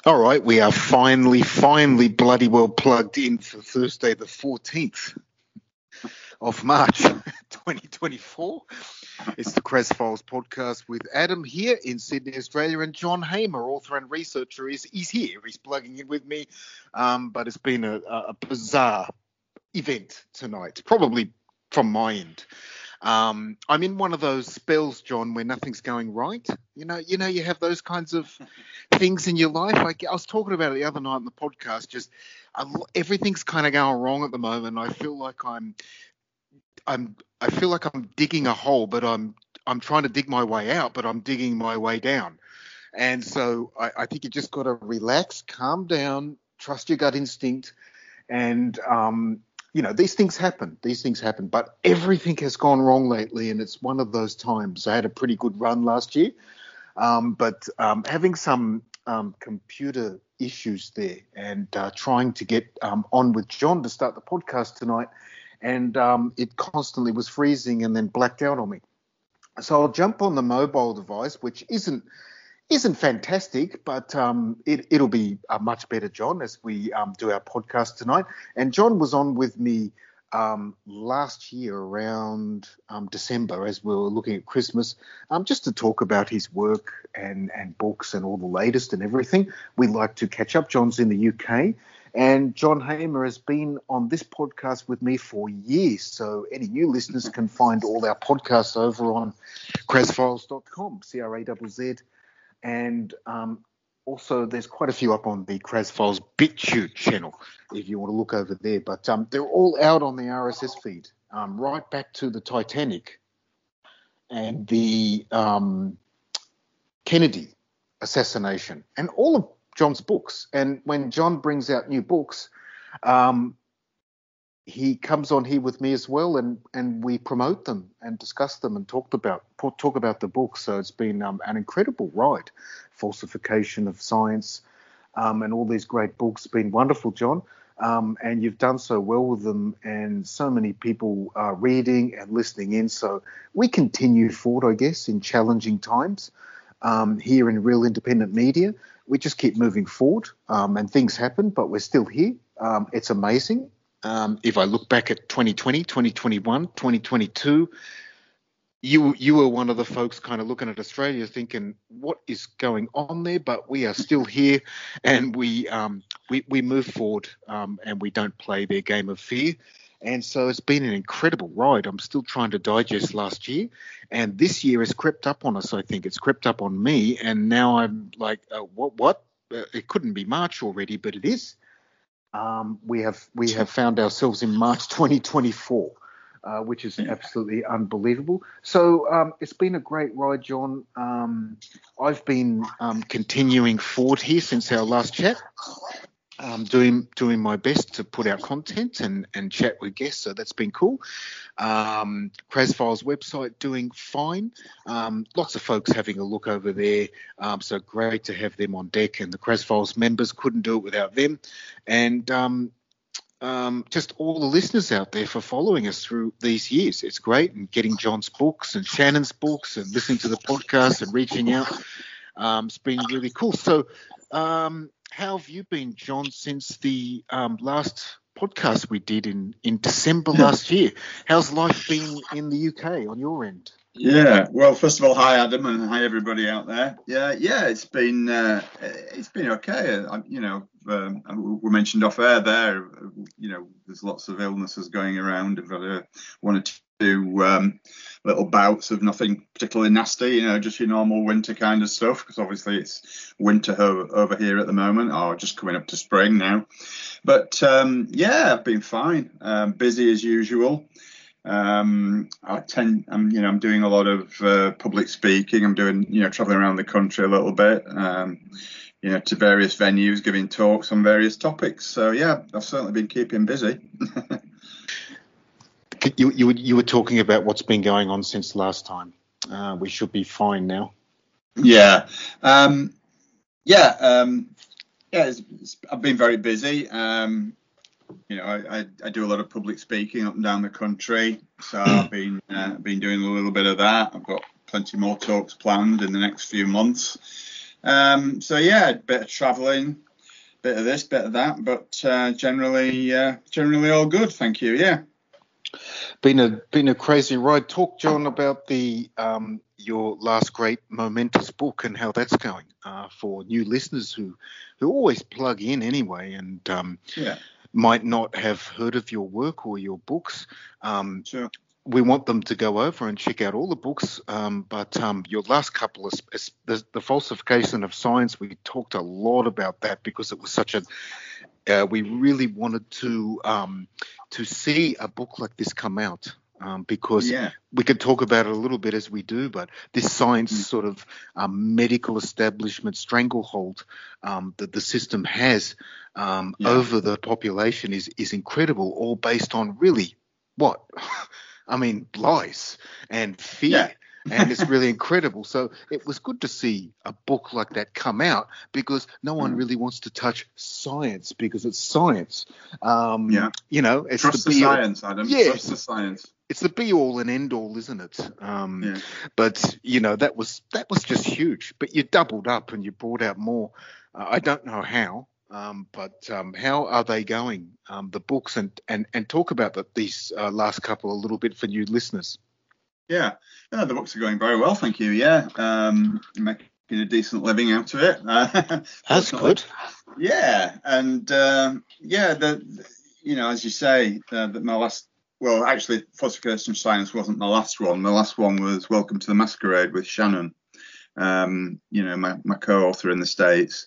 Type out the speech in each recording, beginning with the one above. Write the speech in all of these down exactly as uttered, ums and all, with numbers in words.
All right, we are finally, finally bloody well plugged in for Thursday the fourteenth of March twenty twenty-four. It's the Kres Files podcast with Adam here in Sydney, Australia, and John Hamer, author and researcher, is he's here. He's plugging in with me, um, but it's been a, a bizarre event tonight, probably from my end. Um, I'm in one of those spells, John, where nothing's going right. You know, you know, you have those kinds of things in your life. Like I was talking about it the other night on the podcast. Just uh, everything's kind of going wrong at the moment. I feel like I'm, I'm, I feel like I'm digging a hole, but I'm, I'm trying to dig my way out, but I'm digging my way down. And so I, I think you just got to relax, calm down, trust your gut instinct, and um. You know, these things happen. These things happen. But everything has gone wrong lately, and it's one of those times. I had a pretty good run last year, um, but um, having some um, computer issues there and uh, trying to get um, on with John to start the podcast tonight, and um, it constantly was freezing and then blacked out on me. So I'll jump on the mobile device, which isn't isn't fantastic, but um, it, it'll be uh, much better, John, as we um, do our podcast tonight. And John was on with me um, last year around um, December as we were looking at Christmas, um, just to talk about his work and, and books and all the latest and everything. We like to catch up. John's in the U K, and John Hamer has been on this podcast with me for years. So any new listeners can find all our podcasts over on kres files dot com, C R A Z Z. And um, also there's quite a few up on the Kres Files BitChute channel if you want to look over there. But um, they're all out on the R S S feed, um, right back to the Titanic and the um, Kennedy assassination and all of John's books. And when John brings out new books, um, he comes on here with me as well, and, and we promote them and discuss them and talk about talk about the book. So it's been um, an incredible ride. Falsification of Science um, and all these great books. Been wonderful, John. Um, and you've done so well with them, and so many people are reading and listening in. So we continue forward, I guess, in challenging times um, here in Real Independent Media. We just keep moving forward, um, and things happen, but we're still here. Um, it's amazing. Um, if I look back at twenty twenty, twenty twenty-one, twenty twenty-two, you you were one of the folks kind of looking at Australia thinking, what is going on there? But we are still here, and we um, we, we move forward, um, and we don't play their game of fear. And so it's been an incredible ride. I'm still trying to digest last year, and this year has crept up on us. I think it's crept up on me, and now I'm like, uh, what? What? Uh, it couldn't be March already, but it is. Um, we have we have found ourselves in March twenty twenty-four, uh, which is absolutely unbelievable. So um, it's been a great ride, John. Um, I've been um, continuing forward here since our last chat, um, doing doing my best to put out content and, and chat with guests. So that's been cool. Um, Kres Files website doing fine. Um, lots of folks having a look over there. Um, so great to have them on deck, and the Kres Files members couldn't do it without them. And um, um, just all the listeners out there for following us through these years. It's great, and getting John's books and Shannon's books and listening to the podcast and reaching out. Um, it's been really cool. So um, how have you been, John, since the um, last podcast we did in, in December last year? How's life been in the U K on your end? Yeah, well, first of all, hi Adam, and hi everybody out there. Yeah, yeah, it's been uh, it's been okay. I, you know, um, we mentioned off air there. You know, there's lots of illnesses going around. I've got a, one or two um, little bouts of nothing particularly nasty. You know, just your normal winter kind of stuff. Because obviously it's winter ho- over here at the moment, or just coming up to spring now. But um, yeah, I've been fine. Um, busy as usual. Um, I tend, I'm, you know, I'm doing a lot of uh, public speaking. I'm doing, you know, traveling around the country a little bit, um, you know, to various venues, giving talks on various topics. So yeah, I've certainly been keeping busy. you, you, you were talking about what's been going on since last time. Uh, we should be fine now. Yeah, um, yeah, um, yeah. It's, it's, I've been very busy. Um, You know, I, I, I do a lot of public speaking up and down the country, so I've been uh, been doing a little bit of that. I've got plenty more talks planned in the next few months. Um, so yeah, a bit of travelling, bit of this, bit of that, but uh, generally, uh, generally all good. Thank you. Yeah. Been a been a crazy ride. Talk, John, about the um, your last great momentous book and how that's going uh, for new listeners who who always plug in anyway and um, Yeah. might not have heard of your work or your books. Um, Sure. we want them to go over and check out all the books. Um, but um, your last couple of the, the falsification of science, we talked a lot about that because it was such a. Uh, we really wanted to um, to see a book like this come out. Um, because Yeah. we could talk about it a little bit as we do, but this science Mm. sort of um, medical establishment stranglehold um, that the system has um, Yeah. over the population is is incredible, all based on really what? I mean, lies and fear. Yeah. And it's really incredible. So it was good to see a book like that come out because no one Mm. really wants to touch science because it's science. Um, Yeah. You know, it's Trust the the be science, Adam. Yes. Trust the science. It's the be all and end all, isn't it? Um, Yeah. But you know that was that was just huge. But you doubled up and you brought out more. Uh, I don't know how, um, but um, how are they going? Um, the books and and and talk about the, these uh, last couple a little bit for new listeners. Yeah. Yeah, the books are going very well, thank you. Yeah. Um, making a decent living out of it. Uh, That's fortunately. good. Yeah, and um, yeah, the, the you know, as you say, uh, that my last, well, actually, Falsification of Science wasn't my last one. My last one was Welcome to the Masquerade with Shannon. Um, you know, my, my co-author in the States.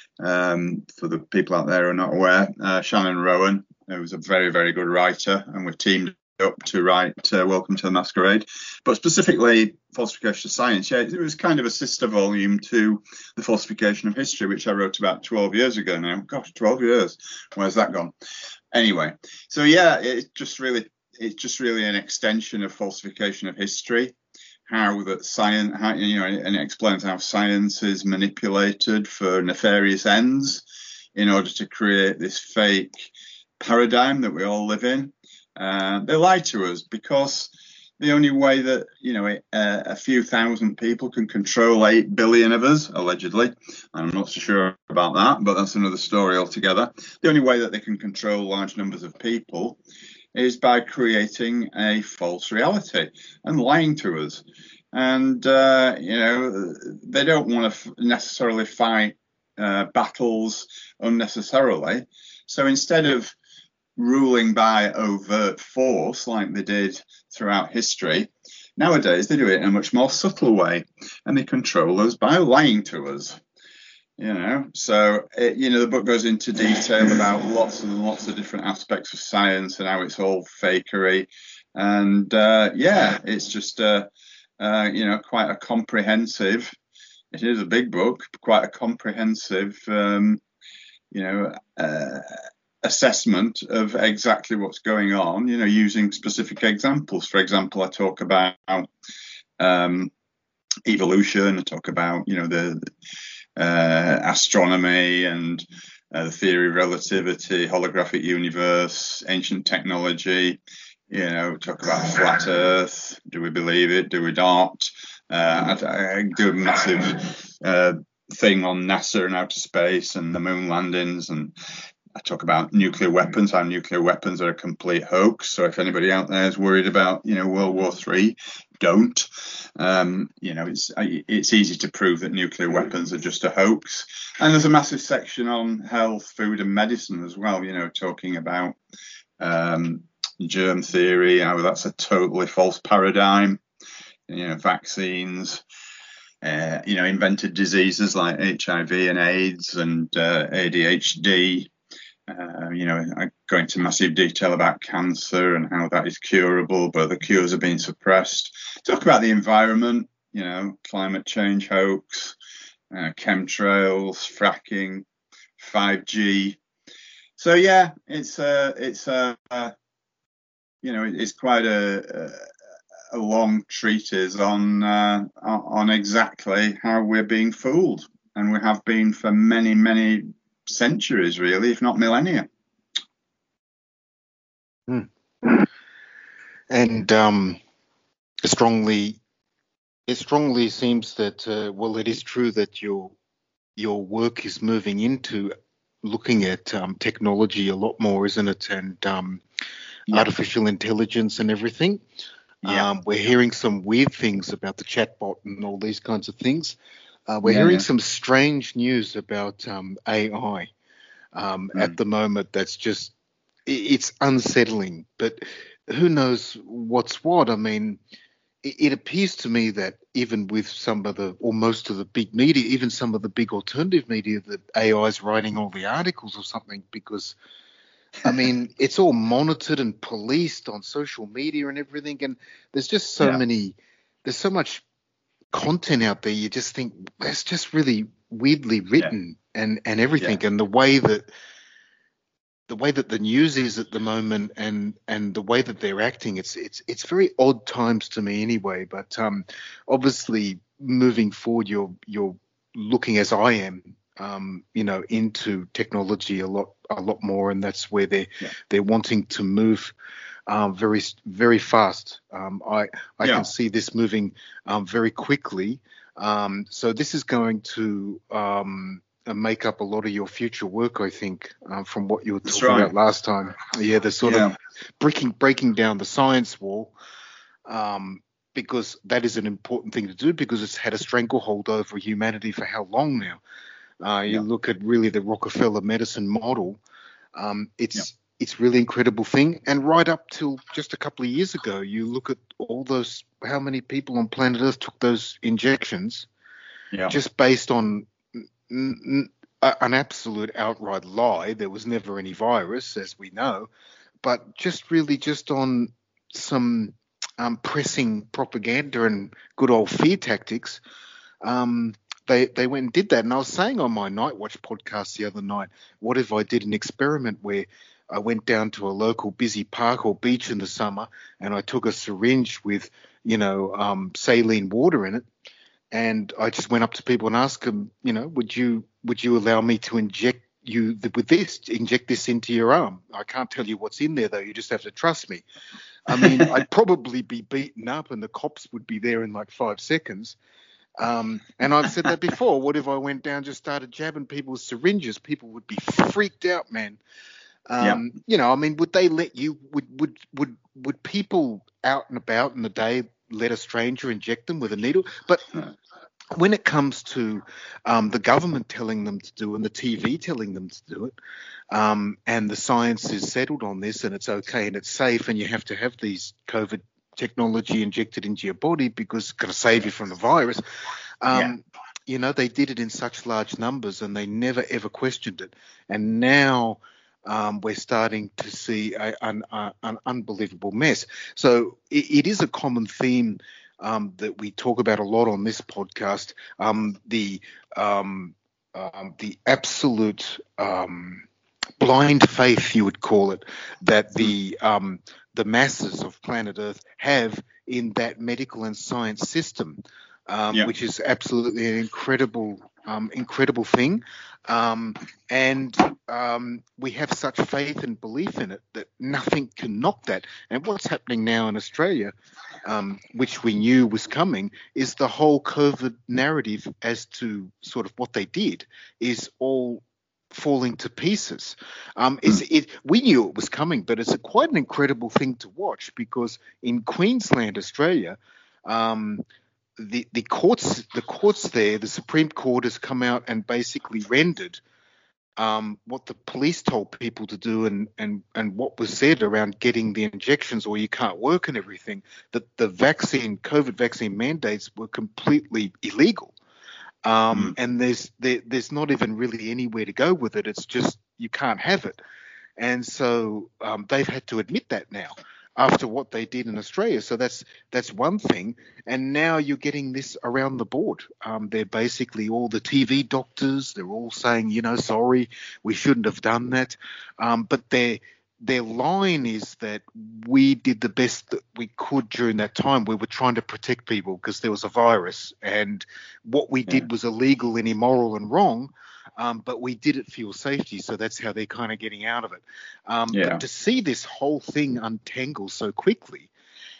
Um, for the people out there who are not aware, uh, Shannon Rowan, who was a very, very good writer, and we've teamed up to write uh, Welcome to the Masquerade, but specifically Falsification of Science. Yeah, it was kind of a sister volume to The Falsification of History, which I wrote about twelve years ago now. Gosh, twelve years. Where's that gone? Anyway, so yeah, it's just really, it's just really an extension of Falsification of History. How that science, how, you know, and it explains how science is manipulated for nefarious ends in order to create this fake paradigm that we all live in. Uh, they lie to us because the only way that, you know, a, a few thousand people can control eight billion of us, allegedly, I'm not so sure about that, but that's another story altogether. The only way that they can control large numbers of people is by creating a false reality and lying to us. And, uh, you know, they don't want to f- necessarily fight uh, battles unnecessarily. So instead of ruling by overt force like they did throughout history, nowadays they do it in a much more subtle way, and they control us by lying to us. You know, so it, you know, the book goes into detail about lots and lots of different aspects of science and how it's all fakery, and uh, yeah, it's just uh, uh, you know, quite a comprehensive. It is a big book, quite a comprehensive, um, you know, uh, assessment of exactly what's going on. You know, using specific examples. For example, I talk about um, evolution. I talk about, you know, the Uh, astronomy and uh, the theory of relativity, holographic universe, ancient technology. You know, talk about flat Earth. Do we believe it? Do we not? Uh, I, I do a massive uh, thing on NASA and outer space and the moon landings, and I talk about nuclear weapons, how nuclear weapons are a complete hoax. So if anybody out there is worried about, you know, World War Three, don't. Um, you know, it's it's easy to prove that nuclear weapons are just a hoax. And there's a massive section on health, food, and medicine as well. You know, talking about um, germ theory, how that's a totally false paradigm. You know, vaccines. Uh, you know, invented diseases like H I V and AIDS and uh, A D H D. Uh, you know, I go into massive detail about cancer and how that is curable, but the cures are being suppressed. Talk about the environment, you know, climate change hoax, uh, chemtrails, fracking, five G. So yeah, it's a, it's a, uh, you know, it's quite a, a long treatise on uh, on exactly how we're being fooled, and we have been for many, many centuries, really, if not millennia. Hmm. And um, strongly, it strongly seems that uh, well, it is true that your your work is moving into looking at um, technology a lot more, isn't it? And um, Yeah. artificial intelligence and everything. Yeah. Um, we're hearing some weird things about the chatbot and all these kinds of things. Uh, we're Yeah, hearing yeah. some strange news about um, A I um, at Mm. the moment. That's just i- it's unsettling. But who knows what's what? I mean, it, it appears to me that even with some of the or most of the big media, even some of the big alternative media, that A I is writing all the articles or something because. I mean, it's all monitored and policed on social media and everything. And there's just so Yeah. many, there's so much content out there. You just think it's just really weirdly Yeah. written and, and everything. Yeah. And the way that, the way that the news is at the moment and, and the way that they're acting, it's, it's, it's very odd times to me anyway. But, um, obviously moving forward, you're, you're looking as I am, um, you know, into technology a lot, a lot more, and that's where they're Yeah. they're wanting to move um, very, very fast. Um, I I Yeah. can see this moving um, very quickly. Um, so this is going to um, uh, make up a lot of your future work, I think, um, from what you were That's talking right. about last time. Yeah, the sort Yeah. of breaking breaking down the science wall. Um, because that is an important thing to do because it's had a stranglehold over humanity for how long now? Uh, you Yeah. look at really the Rockefeller medicine model. Um, Yeah. it's it's really incredible thing, and right up till just a couple of years ago, you look at all those how many people on planet Earth took those injections Yeah. just based on n- n- a- an absolute outright lie. There was never any virus, as we know, but just really just on some um, pressing propaganda and good old fear tactics. Um, they they went and did that. And I was saying on my Night Watch podcast the other night, what if I did an experiment where I went down to a local busy park or beach in the summer and I took a syringe with, you know, um, saline water in it, and I just went up to people and asked them, you know, would you would you allow me to inject you th- with this, inject this into your arm? I can't tell you what's in there though. You just have to trust me. I mean, I'd probably be beaten up and the cops would be there in like five seconds. Um, and I've said that before. What if I went down, just started jabbing people with syringes? People would be freaked out, man. Yeah. Um, you know, I mean, would they let you? Would would would would people out and about in the day let a stranger inject them with a needle? But No. when it comes to um, the government telling them to do it and the T V telling them to do it, um, and the science is settled on this and it's okay and it's safe and you have to have these COVID technology injected into your body because it's going to save you from the virus. Yeah. Um, you know, they did it in such large numbers and they never ever questioned it. And now um, we're starting to see a, an, a, an unbelievable mess. So it, it is a common theme um, that we talk about a lot on this podcast. Um, the um, um, the absolute um, blind faith, you would call it, that Mm. the um, the masses of planet Earth have in that medical and science system, um, Yeah. which is absolutely an incredible, um, incredible thing. Um, and um, we have such faith and belief in it that nothing can knock that. And what's happening now in Australia, um, which we knew was coming, is the whole COVID narrative as to sort of what they did is all falling to pieces. Um, it's, Mm. it, we knew it was coming, but it's a, quite an incredible thing to watch because in Queensland, Australia, um, the the courts the courts there, the Supreme Court has come out and basically rendered um, what the police told people to do and, and, and what was said around getting the injections or you can't work and everything, that the vaccine, COVID vaccine mandates were completely illegal. Um, Mm. and there's there, there's not even really anywhere to go with it. It's just you can't have it. And so um, they've had to admit that now after what they did in Australia. So that's that's one thing. And now you're getting this around the board. Um, they're basically all the T V doctors. They're all saying, you know, sorry, we shouldn't have done that. Um, but their their line is that we did the best that we could during that time. We were trying to protect people because there was a virus, and what we Yeah. did was illegal and immoral and wrong. Um, but we did it for your safety, so that's how they're kind of getting out of it. Um, Yeah. but to see this whole thing untangle so quickly,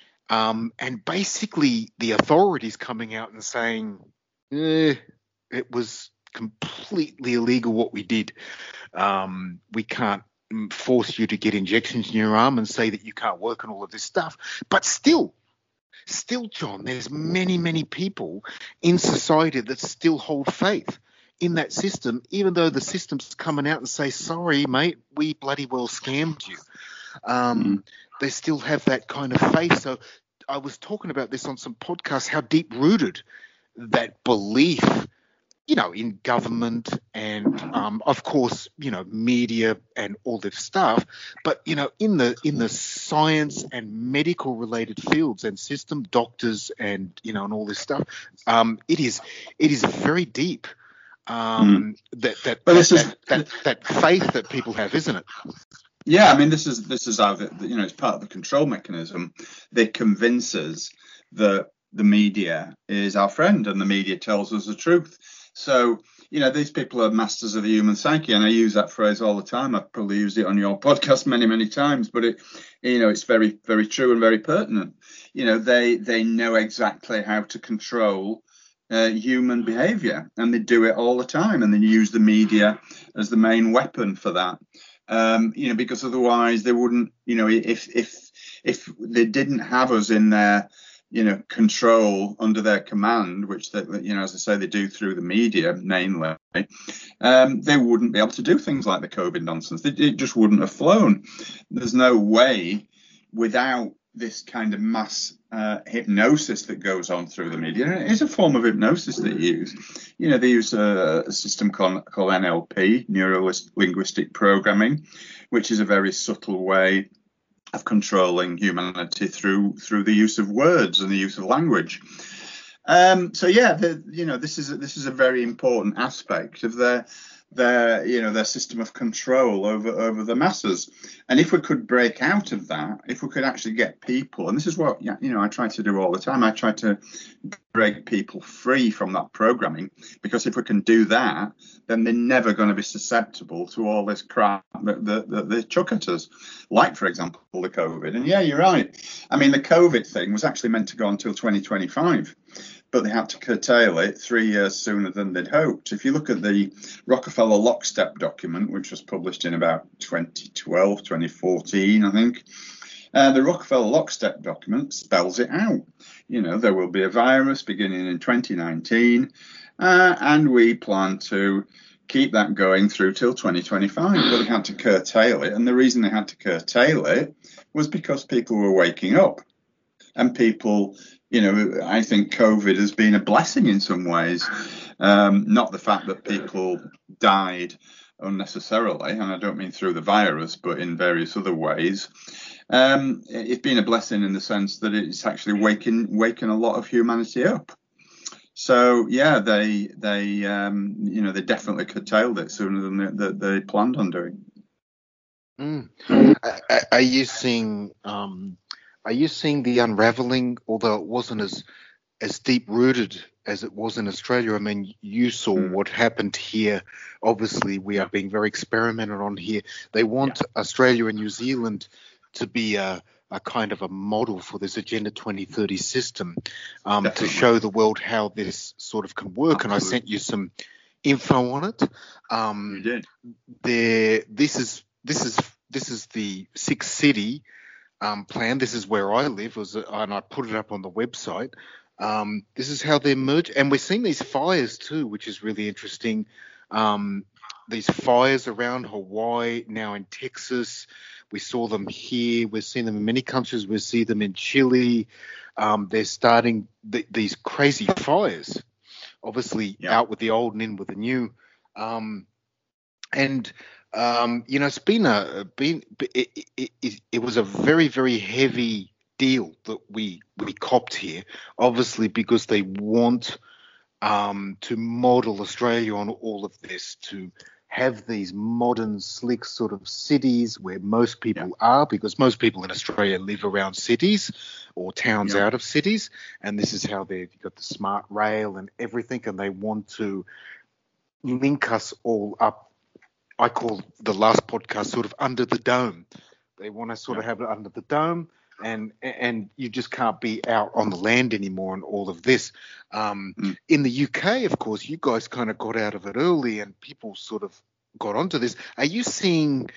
um, and basically the authorities coming out and saying, eh, it was completely illegal what we did. Um, we can't force you to get injections in your arm and say that you can't work and all of this stuff. But still, still, John, there's many, many people in society that still hold faith in that system, even though the system's coming out and say, sorry, mate, we bloody well scammed you. Um, mm. They still have that kind of faith. So I was talking about this on some podcasts, how deep-rooted that belief, you know, in government and, um, of course, you know, media and all this stuff. But, you know, in the in the science and medical related fields and system, doctors and, you know, and all this stuff, um, it is it is very deep. Um, mm. That that that, this that, is, that that faith that people have, isn't it? Yeah, I mean, this is this is how the, you know, it's part of the control mechanism. They convince us that the media is our friend and the media tells us the truth. So, you know, these people are masters of the human psyche, and I use that phrase all the time. I've probably used it on your podcast many, many times, but it, you know, it's very, very true and very pertinent. You know, they they know exactly how to control uh, human behavior, and they do it all the time, and they use the media as the main weapon for that. Um, you know, because otherwise they wouldn't, you know, if if if they didn't have us in their, you know, control under their command, which they, you know, as I say, they do through the media mainly, um, they wouldn't be able to do things like the COVID nonsense. It, it just wouldn't have flown. There's no way without this kind of mass uh, hypnosis that goes on through the media. And it is a form of hypnosis they use. You know, they use a, a system called, called N L P, Neuro-Linguistic Programming, which is a very subtle way of controlling humanity through through the use of words and the use of language. Um, so yeah, the, you know, this is a, this is a very important aspect of their their you know their system of control over over the masses. And if we could break out of that, if we could actually get people, and this is what, you know, I try to do all the time, I try to break people free from that programming, because if we can do that, then they're never going to be susceptible to all this crap that, that, that they chuck at us, like, for example, the COVID. And yeah, you're right. I mean, the COVID thing was actually meant to go until twenty twenty-five. But they had to curtail it three years sooner than they'd hoped. If you look at the Rockefeller Lockstep document, which was published in about twenty twelve, twenty fourteen, I think, uh, the Rockefeller Lockstep document spells it out. You know, there will be a virus beginning in twenty nineteen, uh, and we plan to keep that going through till twenty twenty-five. But they had to curtail it. And the reason they had to curtail it was because people were waking up. And people, you know, I think COVID has been a blessing in some ways. Um, not the fact that people died unnecessarily, and I don't mean through the virus, but in various other ways. Um, it's been a blessing in the sense that it's actually waking waking a lot of humanity up. So yeah, they they um, you know they definitely curtailed it sooner than they, they, they planned on doing. Mm. Are, are you seeing? Um... Are you seeing the unraveling, although it wasn't as as deep-rooted as it was in Australia? I mean, you saw mm. what happened here. Obviously, we are being very experimented on here. They want yeah. Australia and New Zealand to be a, a kind of a model for this Agenda twenty thirty system, um, to show the world how this sort of can work. Absolutely. And I sent you some info on it. Um, you did. There, this is this is this is the six city Um, plan. This is where I live, was, and I put it up on the website. Um, this is how they're merged, and we're seeing these fires too, which is really interesting. Um, these fires around Hawaii, now in Texas. We saw them here. We've seen them in many countries. We see them in Chile. Um, they're starting th- these crazy fires, obviously yeah. out with the old and in with the new. Um, and Um, you know, it's been a been it, it, it, it was a very very heavy deal that we we copped here, obviously because they want um, to model Australia on all of this, to have these modern slick sort of cities where most people yeah. are, because most people in Australia live around cities or towns yeah. out of cities, and this is how they've got the smart rail and everything, and they want to link us all up. I call the last podcast sort of under the dome. They want to sort yeah. of have it under the dome, and and you just can't be out on the land anymore and all of this. Um, mm. In the U K, of course, you guys kind of got out of it early, and people sort of got onto this. Are you seeing?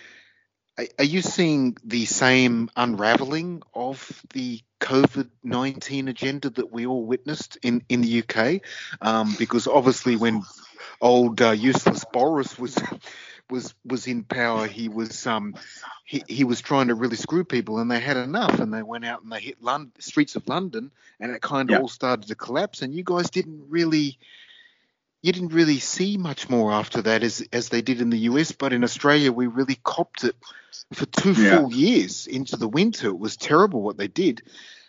Are you seeing the same unraveling of the COVID nineteen agenda that we all witnessed in, in the U K? Um, because obviously when old uh, useless Boris was was was in power, he was um he, he was trying to really screw people, and they had enough, and they went out and they hit London, streets of London, and it kind of yeah. all started to collapse. And you guys didn't really. You didn't really see much more after that as as they did in the U S, but in Australia we really copped it for two yeah. full years into the winter. It was terrible what they did.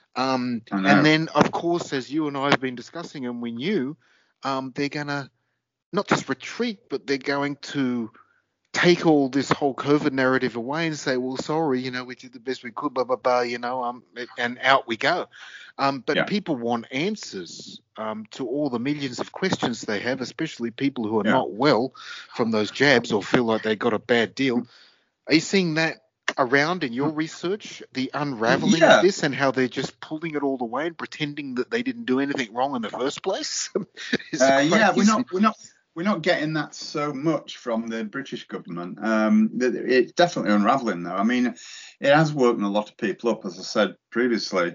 Um, and then, of course, as you and I have been discussing, and we knew, um, they're going to not just retreat, but they're going to take all this whole COVID narrative away and say, well, sorry, you know, we did the best we could, blah, blah, blah, you know, um, and out we go. Um, but yeah. people want answers um, to all the millions of questions they have, especially people who are yeah. not well from those jabs or feel like they got a bad deal. Are you seeing that around in your research, the unraveling yeah. of this and how they're just pulling it all away and pretending that they didn't do anything wrong in the first place? uh, yeah, we're not, we're not. We're not getting that so much from the British government. Um, it's definitely unravelling, though. I mean, it has woken a lot of people up, as I said previously.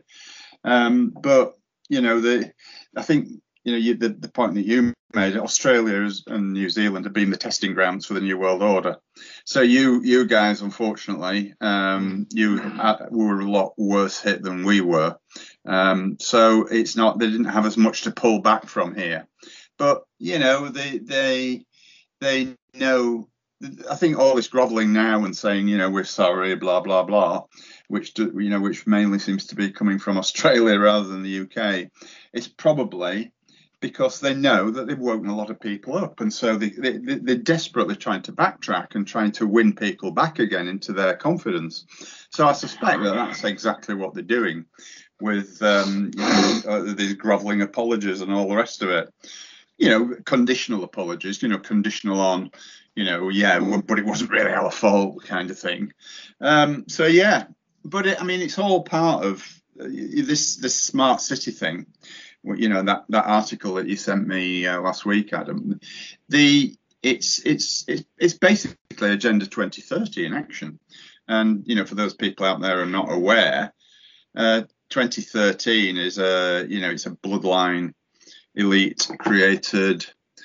Um, but you know, the I think you know you, the, the point that you made, Australia is, and New Zealand have been the testing grounds for the New World Order. So you you guys, unfortunately, um, you uh, were a lot worse hit than we were. Um, so it's not they didn't have as much to pull back from here. But, you know, they they they know, I think all this grovelling now and saying, you know, we're sorry, blah, blah, blah, which, do, you know, which mainly seems to be coming from Australia rather than the U K, it's probably because they know that they've woken a lot of people up. And so they, they, they're desperately trying to backtrack and trying to win people back again into their confidence. So I suspect that that's exactly what they're doing with um, you know, uh, these grovelling apologies and all the rest of it. You know, conditional apologies, you know, conditional on, you know, yeah, but it wasn't really our fault kind of thing. Um, so, yeah, but it, I mean, it's all part of uh, this this smart city thing. You know, that, that article that you sent me uh, last week, Adam, the it's it's it's it's basically Agenda twenty thirty in action. And, you know, for those people out there who are not aware, uh, twenty thirteen is a, you know, it's a bloodline elite created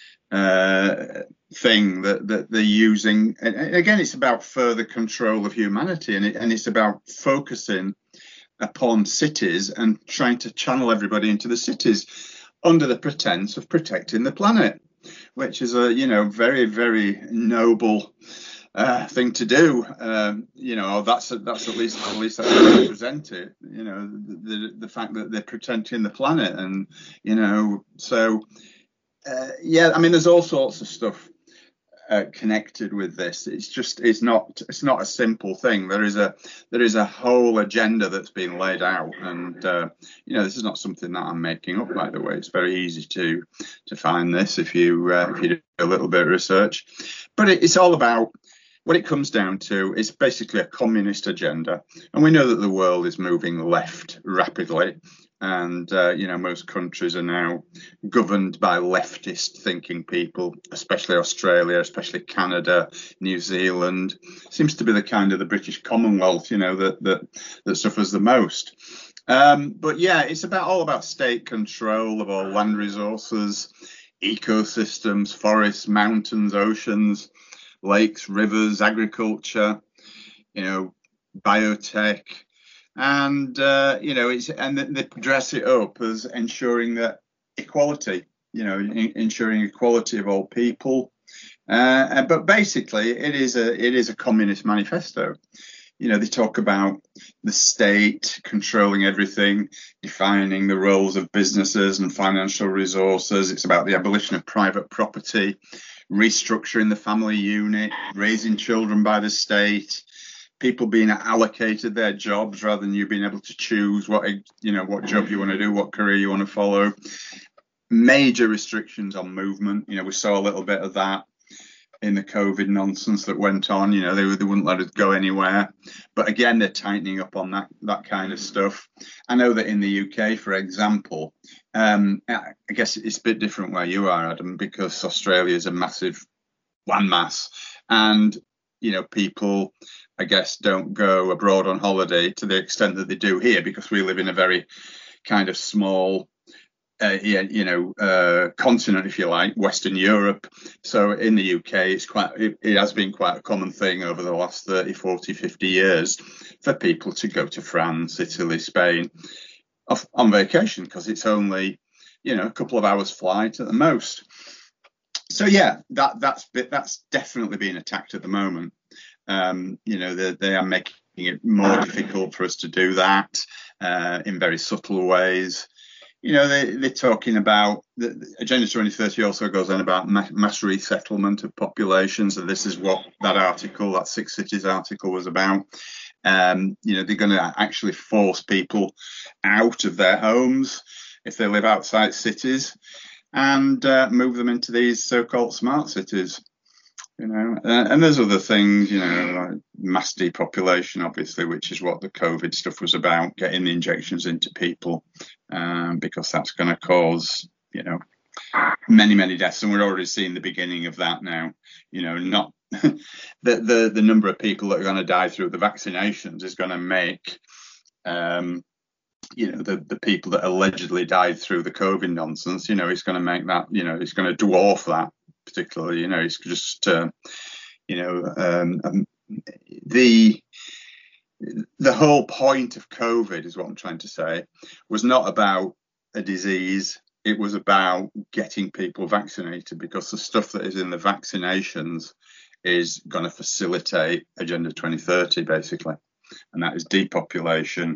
uh, thing that, that they're using. And again, it's about further control of humanity, and, it, and it's about focusing upon cities and trying to channel everybody into the cities under the pretense of protecting the planet, which is a, you know, very, very noble uh, thing to do. Um, you know, that's that's at least at least that's how they present it. You know, the, the the fact that they're protecting the planet, and you know, so uh, yeah. I mean, there's all sorts of stuff uh, connected with this. It's just it's not it's not a simple thing. There is a there is a whole agenda that's been laid out, and uh, you know, this is not something that I'm making up. By the way, it's very easy to to find this if you uh, if you do a little bit of research. But it, it's all about. What it comes down to is basically a communist agenda. And we know that the world is moving left rapidly. And, uh, you know, most countries are now governed by leftist thinking people, especially Australia, especially Canada, New Zealand. Seems to be the kind of the British Commonwealth, you know, that that, that suffers the most. Um, but, yeah, it's about all about state control of all land resources, ecosystems, forests, mountains, oceans, lakes, rivers, agriculture, you know, biotech, and uh, you know, it's and they dress it up as ensuring that equality, you know, in, ensuring equality of all people. Uh, but basically, it is a it is a communist manifesto. You know, they talk about the state controlling everything, defining the roles of businesses and financial resources. It's about the abolition of private property, restructuring the family unit, raising children by the state, people being allocated their jobs rather than you being able to choose what, you know, what job you want to do, what career you want to follow. Major restrictions on movement. You know, we saw a little bit of that. in the COVID nonsense that went on. You know, they, they wouldn't let us go anywhere. But again, they're tightening up on that that kind of stuff. I know that in the U K, for example, um, I guess it's a bit different where you are, Adam, because Australia is a massive landmass, and you know, people, I guess, don't go abroad on holiday to the extent that they do here, because we live in a very kind of small, uh, yeah, you know, uh, continent, if you like, Western Europe. So in the U K, it's quite, it, it has been quite a common thing over the last thirty, forty, fifty years for people to go to France, Italy, Spain off, on vacation, because it's only, you know, a couple of hours flight at the most. So yeah, that that's that's definitely being attacked at the moment. Um, you know, they, they are making it more difficult for us to do that uh, in very subtle ways. You know, they, they're talking about the Agenda twenty thirty also goes on about mass resettlement of populations, and this is what that article, that Six Cities article, was about. Um, you know, they're going to actually force people out of their homes if they live outside cities, and uh, move them into these so-called smart cities, you know. Uh, and there's other things, you know, like mass depopulation, obviously, which is what the COVID stuff was about, getting the injections into people, um, because that's going to cause, you know, many, many deaths. And we're already seeing the beginning of that now. You know, not the, the, the number of people that are going to die through the vaccinations is going to make, um, you know, the, the people that allegedly died through the COVID nonsense, you know, it's going to make that, you know, it's going to dwarf that particularly, you know, it's just, uh, you know, um, um, the the whole point of COVID, is what I'm trying to say, was not about a disease. It was about getting people vaccinated, because the stuff that is in the vaccinations is going to facilitate Agenda twenty thirty, basically. And that is depopulation,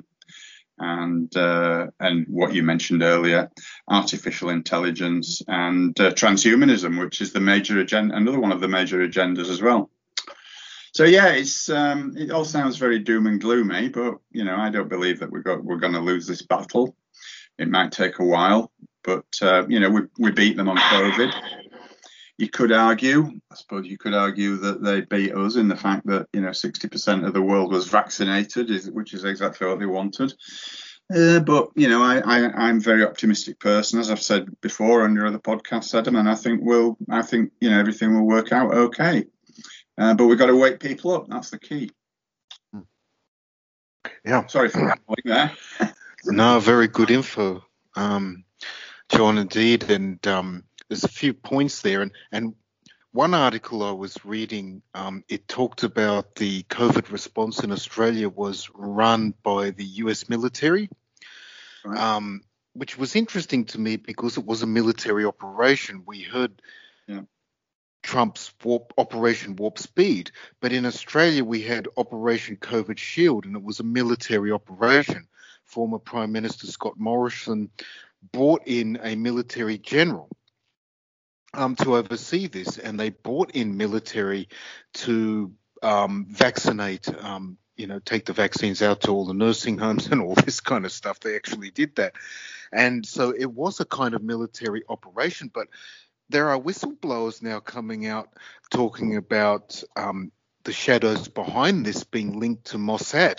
and uh, and what you mentioned earlier, artificial intelligence, and uh, transhumanism, which is the major agenda, another one of the major agendas as well. So yeah, it's um, it all sounds very doom and gloomy, but you know, I don't believe that we've got we're going to lose this battle. It might take a while, but uh, you know, we we beat them on COVID. You could argue, I suppose you could argue that they beat us in the fact that, you know, sixty percent of the world was vaccinated, which is exactly what they wanted. Uh, but, you know, I, I, I'm a very optimistic person, as I've said before on your other podcasts, Adam, and I think we'll, I think, you know, everything will work out okay. Uh, but we've got to wake people up. That's the key. Yeah. Sorry for rambling there. No, very good info, um, John, indeed. And, um, there's a few points there, and, and one article I was reading, um, it talked about the COVID response in Australia was run by the U S military, right. um, which was interesting to me because it was a military operation. We heard yeah. Trump's warp, Operation Warp Speed, but in Australia we had Operation COVID Shield, and it was a military operation. Former Prime Minister Scott Morrison brought in a military general Um, to oversee this, and they brought in military to um, vaccinate, um, you know, take the vaccines out to all the nursing homes and all this kind of stuff. They actually did that. And so it was a kind of military operation, but there are whistleblowers now coming out talking about um, the shadows behind this being linked to Mossad,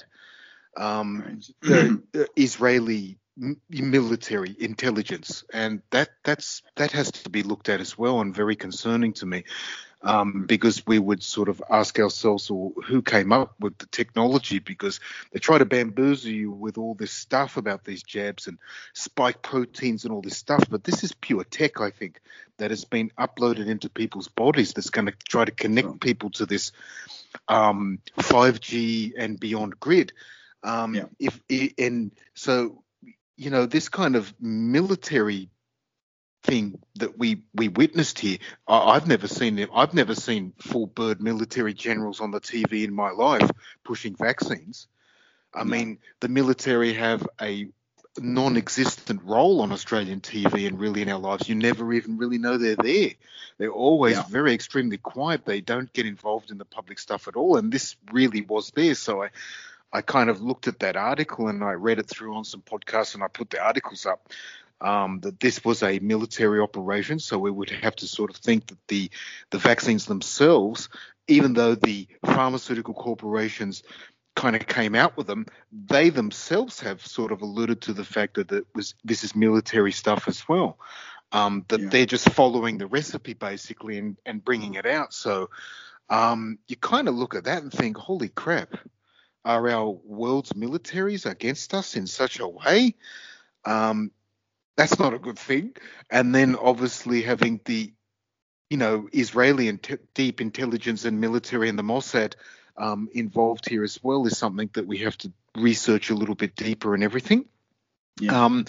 um, the, the Israeli military intelligence, and that that's that has to be looked at as well, and very concerning to me, um, because we would sort of ask ourselves, well, who came up with the technology? Because they try to bamboozle you with all this stuff about these jabs and spike proteins and all this stuff, but this is pure tech, I think, that has been uploaded into people's bodies that's going to try to connect sure. people to this um, five G and beyond grid. Um, yeah. If and so. You know, this kind of military thing that we, we witnessed here, I, I've never seen it. I've never seen full bird military generals on the T V in my life pushing vaccines. I yeah. mean, the military have a non-existent role on Australian T V and really in our lives. You never even really know they're there. They're always yeah. very extremely quiet. They don't get involved in the public stuff at all. And this really was there. So I, I kind of looked at that article and I read it through on some podcasts and I put the articles up. Um, that this was a military operation, so we would have to sort of think that the the vaccines themselves, even though the pharmaceutical corporations kind of came out with them, they themselves have sort of alluded to the fact that it was this is military stuff as well. Um, that yeah. they're just following the recipe basically and, and bringing it out. So um, you kind of look at that and think, holy crap, are our world's militaries against us in such a way? Um, That's not a good thing. And then obviously having the, you know, Israeli and t- deep intelligence and military and the Mossad um, involved here as well is something that we have to research a little bit deeper and everything. Yeah. Um,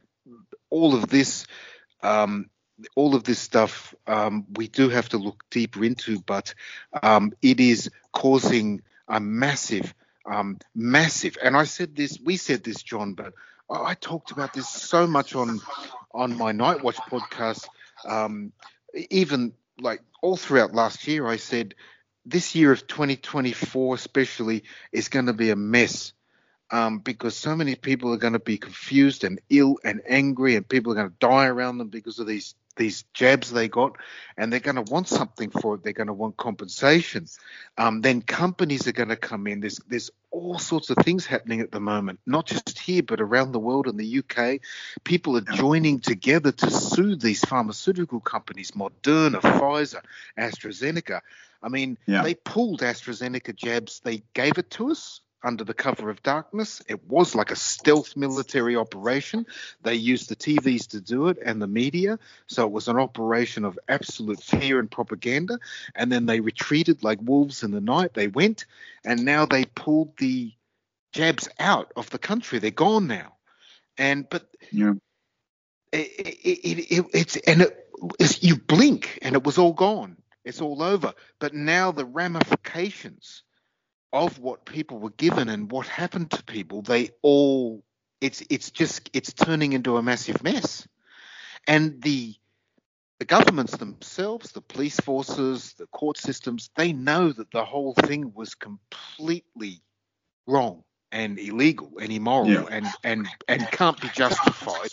all of this, um, all of this stuff, um, we do have to look deeper into, but um, it is causing a massive, um, massive. And I said this, we said this, John, but I talked about this so much on on my Night Watch podcast. Um, even like all throughout last year, I said this year of twenty twenty-four especially is going to be a mess um, because so many people are going to be confused and ill and angry, and people are going to die around them because of these these jabs they got, and they're going to want something for it. They're going to want compensation. Um, then companies are going to come in. There's there's all sorts of things happening at the moment, not just here, but around the world in the U K. People are joining together to sue these pharmaceutical companies, Moderna, Pfizer, AstraZeneca. I mean, yeah. they pulled AstraZeneca jabs. They gave it to us under the cover of darkness. It was like a stealth military operation. They used the T Vs to do it and the media. So it was an operation of absolute fear and propaganda. And then they retreated like wolves in the night. They went, and now they pulled the jabs out of the country. They're gone now. And but yeah. it, it, it, it, it's and it, it's, you blink and it was all gone. It's all over. But now the ramifications of what people were given and what happened to people, they all, it's it's just, it's turning into a massive mess. And the the governments themselves, the police forces, the court systems, they know that the whole thing was completely wrong and illegal and immoral yeah. and, and, and can't be justified.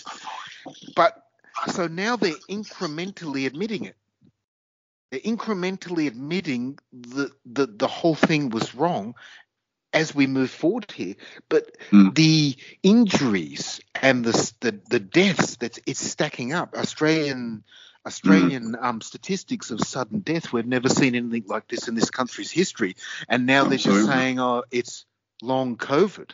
But so now they're incrementally admitting it. They're incrementally admitting that the, the whole thing was wrong as we move forward here. But mm. the injuries and the the, the deaths, that's it's stacking up. Australian Australian mm. um, statistics of sudden death, we've never seen anything like this in this country's history. And now Absolutely. They're just saying, oh, it's long COVID.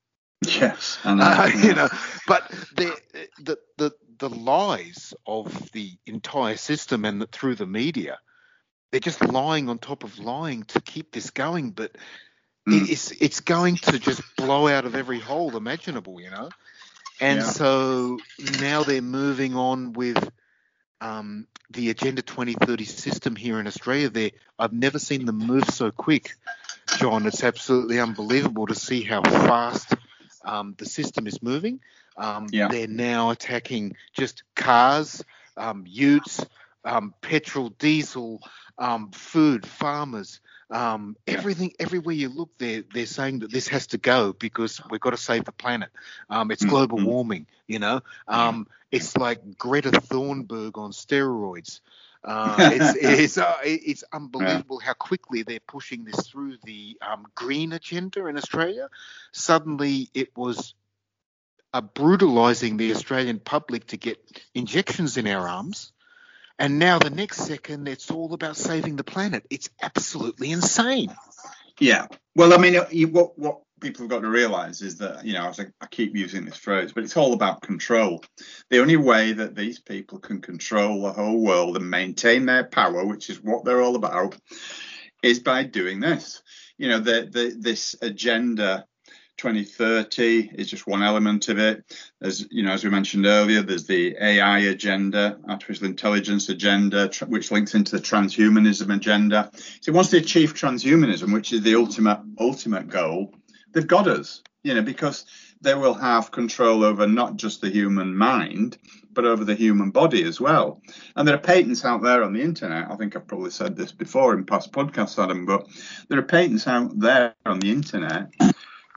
Yes, I know. Uh, you know, but the the the the lies of the entire system and the, through the media, they're just lying on top of lying to keep this going. But mm. it's it's going to just blow out of every hole imaginable, you know. And yeah. so now they're moving on with um, the Agenda twenty thirty system here in Australia. There, I've never seen them move so quick, John. It's absolutely unbelievable to see how fast um, the system is moving. Um, yeah. They're now attacking just cars, um, utes, um, petrol, diesel, um, food, farmers, um, everything. Everywhere you look, they're they're saying that this has to go because we've got to save the planet. Um, it's global mm-hmm. warming, you know. Um, it's like Greta Thunberg on steroids. Uh, it's it's uh, it's unbelievable yeah. how quickly they're pushing this through the um, green agenda in Australia. Suddenly, it was uh, brutalising the Australian public to get injections in our arms, and now the next second, it's all about saving the planet. It's absolutely insane. Yeah. Well, I mean, you, what what people have got to realise is that, you know, I, I keep using this phrase, but it's all about control. The only way that these people can control the whole world and maintain their power, which is what they're all about, is by doing this. You know, the, the this agenda twenty thirty is just one element of it. As you know, as we mentioned earlier, there's the A I agenda, artificial intelligence agenda, tr- which links into the transhumanism agenda. So once they achieve transhumanism, which is the ultimate ultimate goal, they've got us, you know, because they will have control over not just the human mind, but over the human body as well. And there are patents out there on the internet. I think I've probably said this before in past podcasts, Adam, but there are patents out there on the internet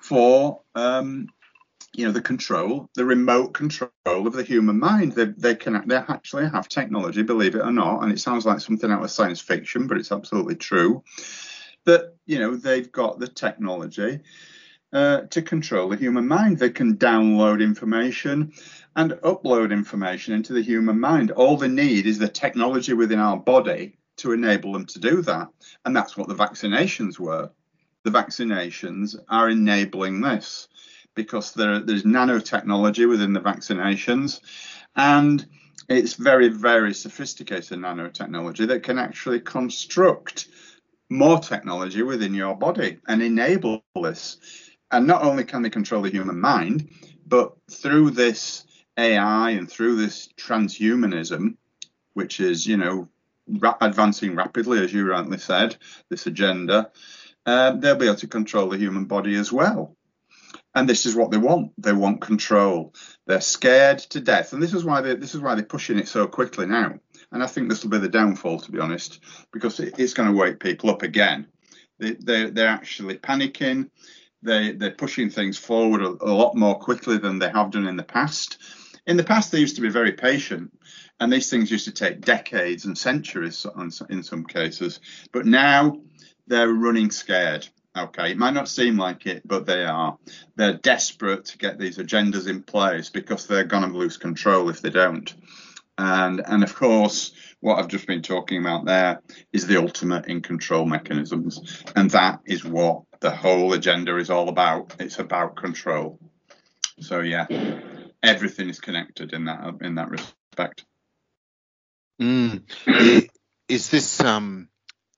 for um, you know, the control, the remote control of the human mind. They, they can they actually have technology, believe it or not, and it sounds like something out of science fiction, but it's absolutely true, that, you know, they've got the technology uh, to control the human mind. They can download information and upload information into the human mind. All they need is the technology within our body to enable them to do that. And that's what the vaccinations were. The vaccinations are enabling this, because there, there's nanotechnology within the vaccinations, and it's very, very sophisticated nanotechnology that can actually construct more technology within your body and enable this. And not only can they control the human mind, but through this A I and through this transhumanism, which is, you know, ra- advancing rapidly, as you rightly said, this agenda, uh, they'll be able to control the human body as well. And this is what they want. They want control. They're scared to death. And this is why they this is why they're pushing it so quickly now. And I think this will be the downfall, to be honest, because it, it's going to wake people up again. They, they, they're actually panicking. They, they're pushing things forward a, a lot more quickly than they have done in the past. In the past, they used to be very patient, and these things used to take decades and centuries in some cases. But now they're running scared. Okay, it might not seem like it, but they are. They're desperate to get these agendas in place because they're going to lose control if they don't. And, and of course, what I've just been talking about there is the ultimate in control mechanisms. And that is what the whole agenda is all about. It's about control. So, yeah, everything is connected in that in that respect. Mm. Is this... um?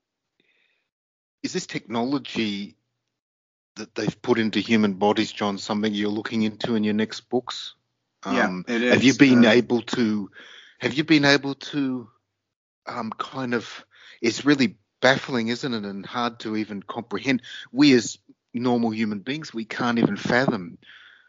Is this technology that they've put into human bodies, John, something you're looking into in your next books? Um, yeah, it is. Have you been uh, able to? Have you been able to? Um, kind of. It's really baffling, isn't it, and hard to even comprehend. We, as normal human beings, we can't even fathom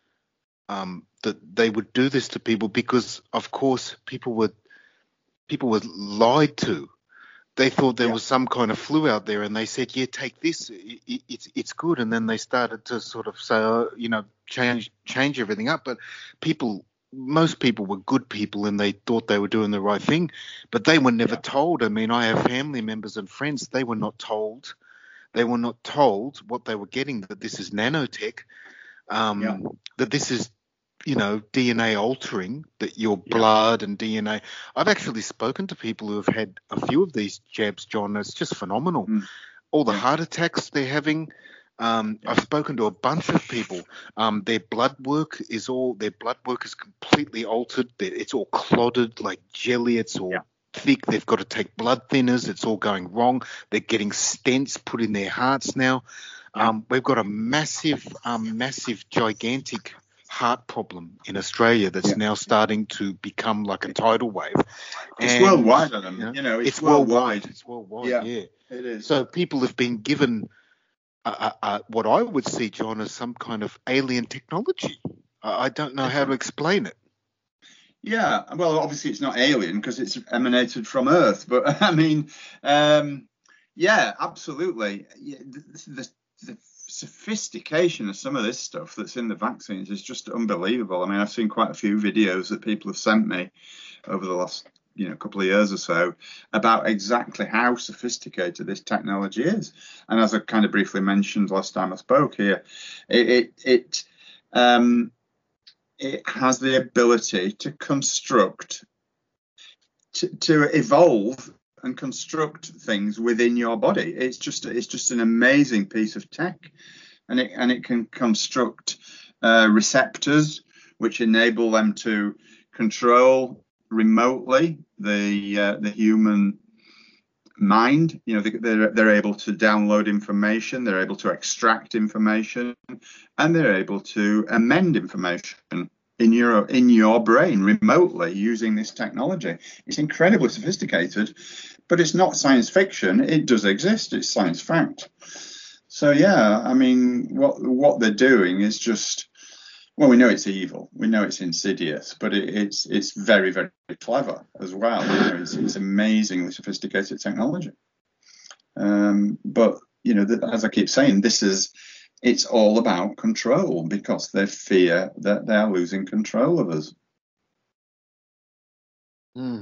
um, that they would do this to people, because, of course, people were people were lied to. They thought there Yeah. was some kind of flu out there, and they said, "Yeah, take this. It, it, it's it's good." And then they started to sort of say, oh, you know, change change everything up. But people, most people were good people, and they thought they were doing the right thing, but they were never Yeah. told. I mean, I have family members and friends. They were not told. They were not told what they were getting. That this is nanotech. Um, Yeah. That this is, you know, D N A altering, that your Yeah. blood and D N A. I've actually spoken to people who have had a few of these jabs, John. It's just phenomenal. Mm. All the Yeah. heart attacks they're having. Um, Yeah. I've spoken to a bunch of people. Um, their blood work is all, their blood work is completely altered. It's all clotted like jelly. It's all Yeah. thick. They've got to take blood thinners. It's all going wrong. They're getting stents put in their hearts now. Yeah. Um, we've got a massive, um, massive, gigantic heart problem in Australia that's Yeah. now starting to become like a tidal wave. It's And, worldwide, Adam. you know, You know, it's, it's worldwide. worldwide. It's worldwide, Yeah. yeah. It is. So people have been given uh, uh, uh, what I would see, John, as some kind of alien technology. Uh, I don't know how to explain it. Yeah, well, obviously it's not alien because it's emanated from Earth, but I mean, um, yeah, absolutely. Yeah, the, the, the sophistication of some of this stuff that's in the vaccines is just unbelievable. I mean, I've seen quite a few videos that people have sent me over the last, you know, couple of years or so about exactly how sophisticated this technology is. And as I kind of briefly mentioned last time I spoke here, it it, it um, it has the ability to construct, to, to evolve and construct things within your body. It's just it's just an amazing piece of tech, and it and it can construct uh, receptors which enable them to control remotely the uh, the human mind. You know, they, they're they're able to download information, they're able to extract information, and they're able to amend information in your in your brain remotely using this technology. It's incredibly sophisticated, but it's not science fiction. It does exist. It's science fact. So yeah, I mean, what what they're doing is just, well, we know it's evil, we know it's insidious, but it, it's it's very very clever as well. You know, it's, it's amazingly sophisticated technology. Um, but you know, th- as I keep saying, this is it's all about control, because they fear that they are losing control of us. Mm.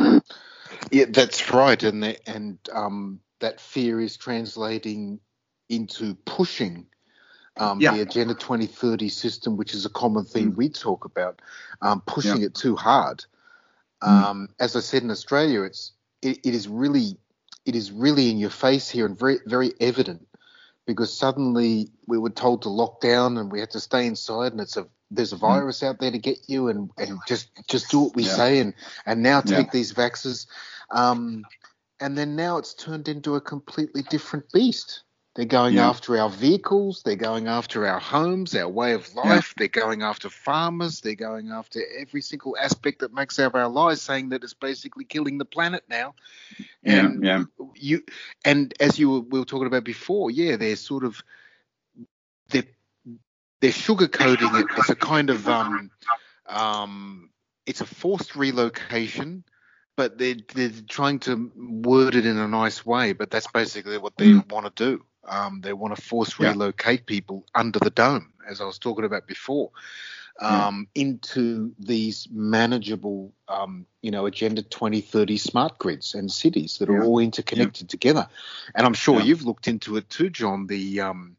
Yeah, that's right, and the, and um, that fear is translating into pushing um, Yeah. the Agenda twenty thirty system, which is a common theme Mm. we talk about, um, pushing Yeah. it too hard. Um, mm. As I said, in Australia, it's it, it is really it is really in your face here and very very evident, because suddenly we were told to lock down and we had to stay inside, and it's a there's a virus mm. out there to get you, and, and just just do what we yeah. say, and and now take yeah. these vaxes, um, and then now it's turned into a completely different beast. They're going yeah. after our vehicles. They're going after our homes, our way of life. Yeah. They're going after farmers. They're going after every single aspect that makes up our lives, saying that it's basically killing the planet now. And yeah, yeah. you, and as you were, we were talking about before, yeah, they're sort of they're they're sugarcoating it. It's a kind of um um it's a forced relocation, but they're they're trying to word it in a nice way. But that's basically what they mm. want to do. Um, they want to force relocate yeah. people under the dome, as I was talking about before, um, yeah. into these manageable, um, you know, Agenda twenty thirty smart grids and cities that yeah. are all interconnected yeah. together. And I'm sure yeah. you've looked into it too, John. The um,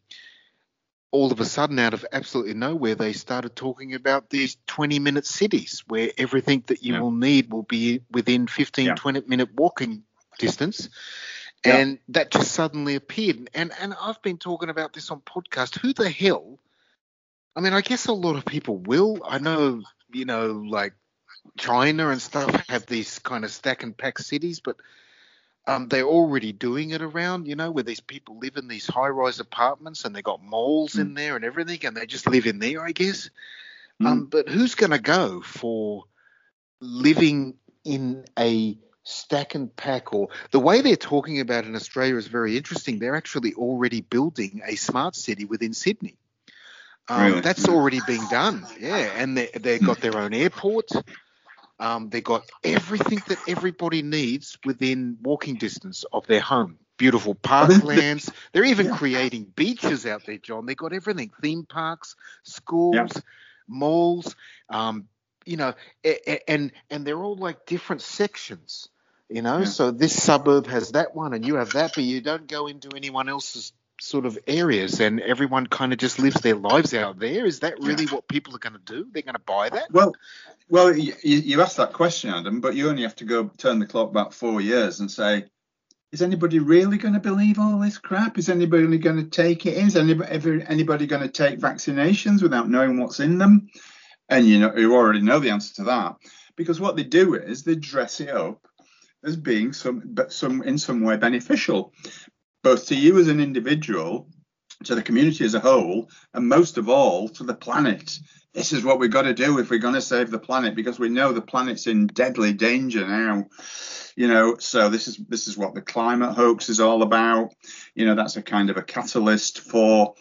all of a sudden, out of absolutely nowhere, they started talking about these twenty-minute cities where everything that you yeah. will need will be within fifteen, yeah. twenty-minute walking distance. And yeah. that just suddenly appeared. And and I've been talking about this on podcast. Who the hell? I mean, I guess a lot of people will. I know, you know, like China and stuff have these kind of stack and pack cities, but um, they're already doing it around, you know, where these people live in these high-rise apartments and they got malls mm. in there and everything, and they just live in there, I guess. Mm. Um, but who's going to go for living in a stack and pack? Or the way they're talking about in Australia is very interesting. They're actually already building a smart city within Sydney. Um, really? That's already being done, yeah. And they they've got their own airport. Um, they got everything that everybody needs within walking distance of their home. Beautiful parklands. They're even yeah. creating beaches out there, John. They got everything: theme parks, schools, yeah. malls. Um, you know, and and they're all like different sections. You know, yeah. so this suburb has that one, and you have that, but you don't go into anyone else's sort of areas, and everyone kind of just lives their lives out there. Is that really yeah. what people are going to do? They're going to buy that? Well, well, you, you asked that question, Adam, but you only have to go turn the clock back four years and say, is anybody really going to believe all this crap? Is anybody going to take it in? Is anybody, anybody going to take vaccinations without knowing what's in them? And you know, you already know the answer to that, because what they do is they dress it up as being some, but some in some way beneficial, both to you as an individual, to the community as a whole, and most of all to the planet. This is what we've got to do if we're going to save the planet, because we know the planet's in deadly danger now. You know, so this is this is what the climate hoax is all about. You know, that's a kind of a catalyst for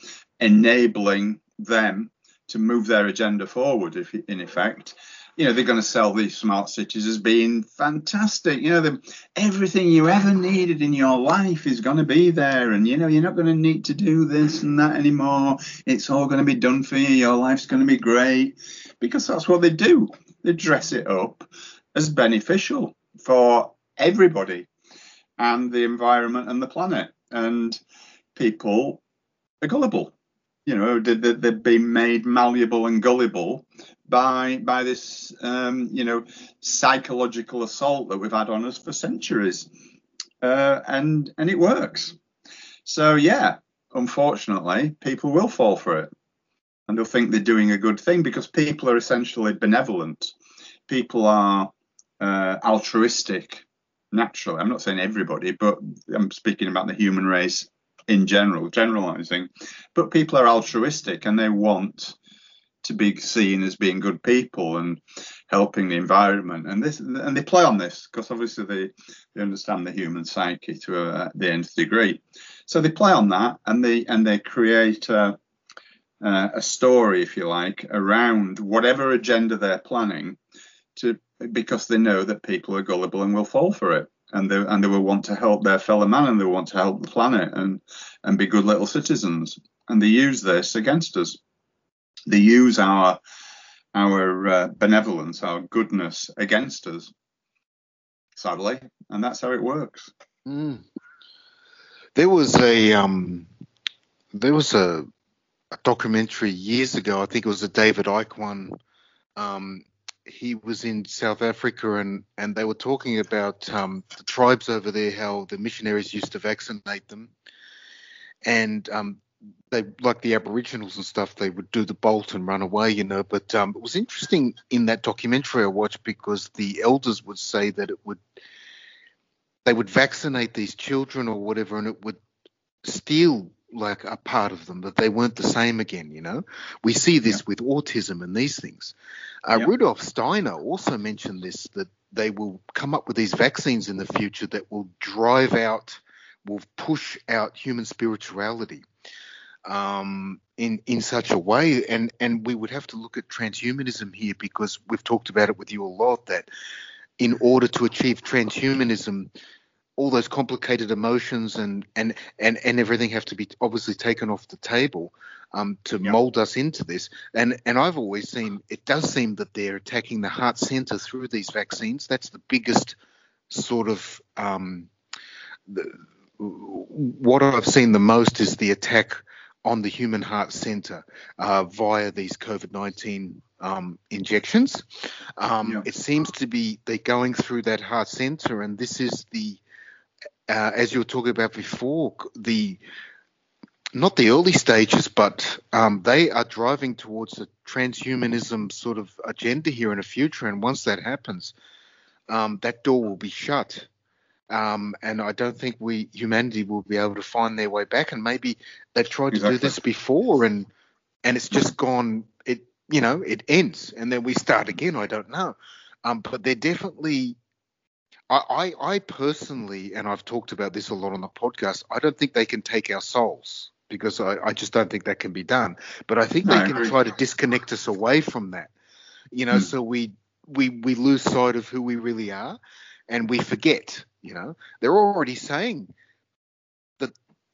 enabling them to move their agenda forward, if in effect. You know, they're going to sell these smart cities as being fantastic. You know, the, everything you ever needed in your life is going to be there. And, you know, you're not going to need to do this and that anymore. It's all going to be done for you. Your life's going to be great. Because that's what they do. They dress it up as beneficial for everybody and the environment and the planet. And people are gullible. You know, they've been made malleable and gullible by by this, um, you know, psychological assault that we've had on us for centuries, uh, and and it works. So yeah, unfortunately, people will fall for it, and they'll think they're doing a good thing, because people are essentially benevolent. People are uh, altruistic naturally. I'm not saying everybody, but I'm speaking about the human race in general, generalizing. But people are altruistic, and they want to be seen as being good people and helping the environment, and this and they play on this because obviously they, they understand the human psyche to a, the nth degree. So they play on that, and they and they create a, uh, a story, if you like, around whatever agenda they're planning, to because they know that people are gullible and will fall for it. And they and they will want to help their fellow man, and they want to help the planet and and be good little citizens. and they use this against us. They use our our uh, benevolence, our goodness against us, sadly, and that's how it works. Mm. There was a um, there was a, a documentary years ago. I think it was a David Icke one. Um, he was in South Africa, and, and they were talking about um, the tribes over there, how the missionaries used to vaccinate them, and um, they, like the Aboriginals and stuff, they would do the bolt and run away, you know. But um, it was interesting in that documentary I watched, because the elders would say that it would, they would vaccinate these children or whatever, and it would steal like a part of them, that they weren't the same again, you know. We see this yeah. with autism and these things. Uh, yeah. Rudolf Steiner also mentioned this, that they will come up with these vaccines in the future that will drive out, will push out human spirituality um, in in such a way. And, and we would have to look at transhumanism here, because we've talked about it with you a lot, that in order to achieve transhumanism, all those complicated emotions and, and, and, and everything have to be obviously taken off the table um, to yep. mold us into this. And and I've always seen, it does seem that they're attacking the heart center through these vaccines. That's the biggest sort of, um, the, what I've seen the most is the attack on the human heart center uh, via these COVID nineteen um, injections. Um, yep. It seems to be they're going through that heart center, and this is the, Uh, as you were talking about before, the not the early stages, but um, they are driving towards a transhumanism sort of agenda here in the future. And once that happens, um, that door will be shut. Um, and I don't think we, humanity, will be able to find their way back. And maybe they've tried exactly. to do this before, and and it's just gone. It you know it ends, and then we start again. I don't know, um, but they're definitely. I, I personally, and I've talked about this a lot on the podcast, I don't think they can take our souls, because I, I just don't think that can be done. But I think no, they can try to disconnect us away from that, you know, mm. so we, we we lose sight of who we really are, and we forget, you know. They're already saying that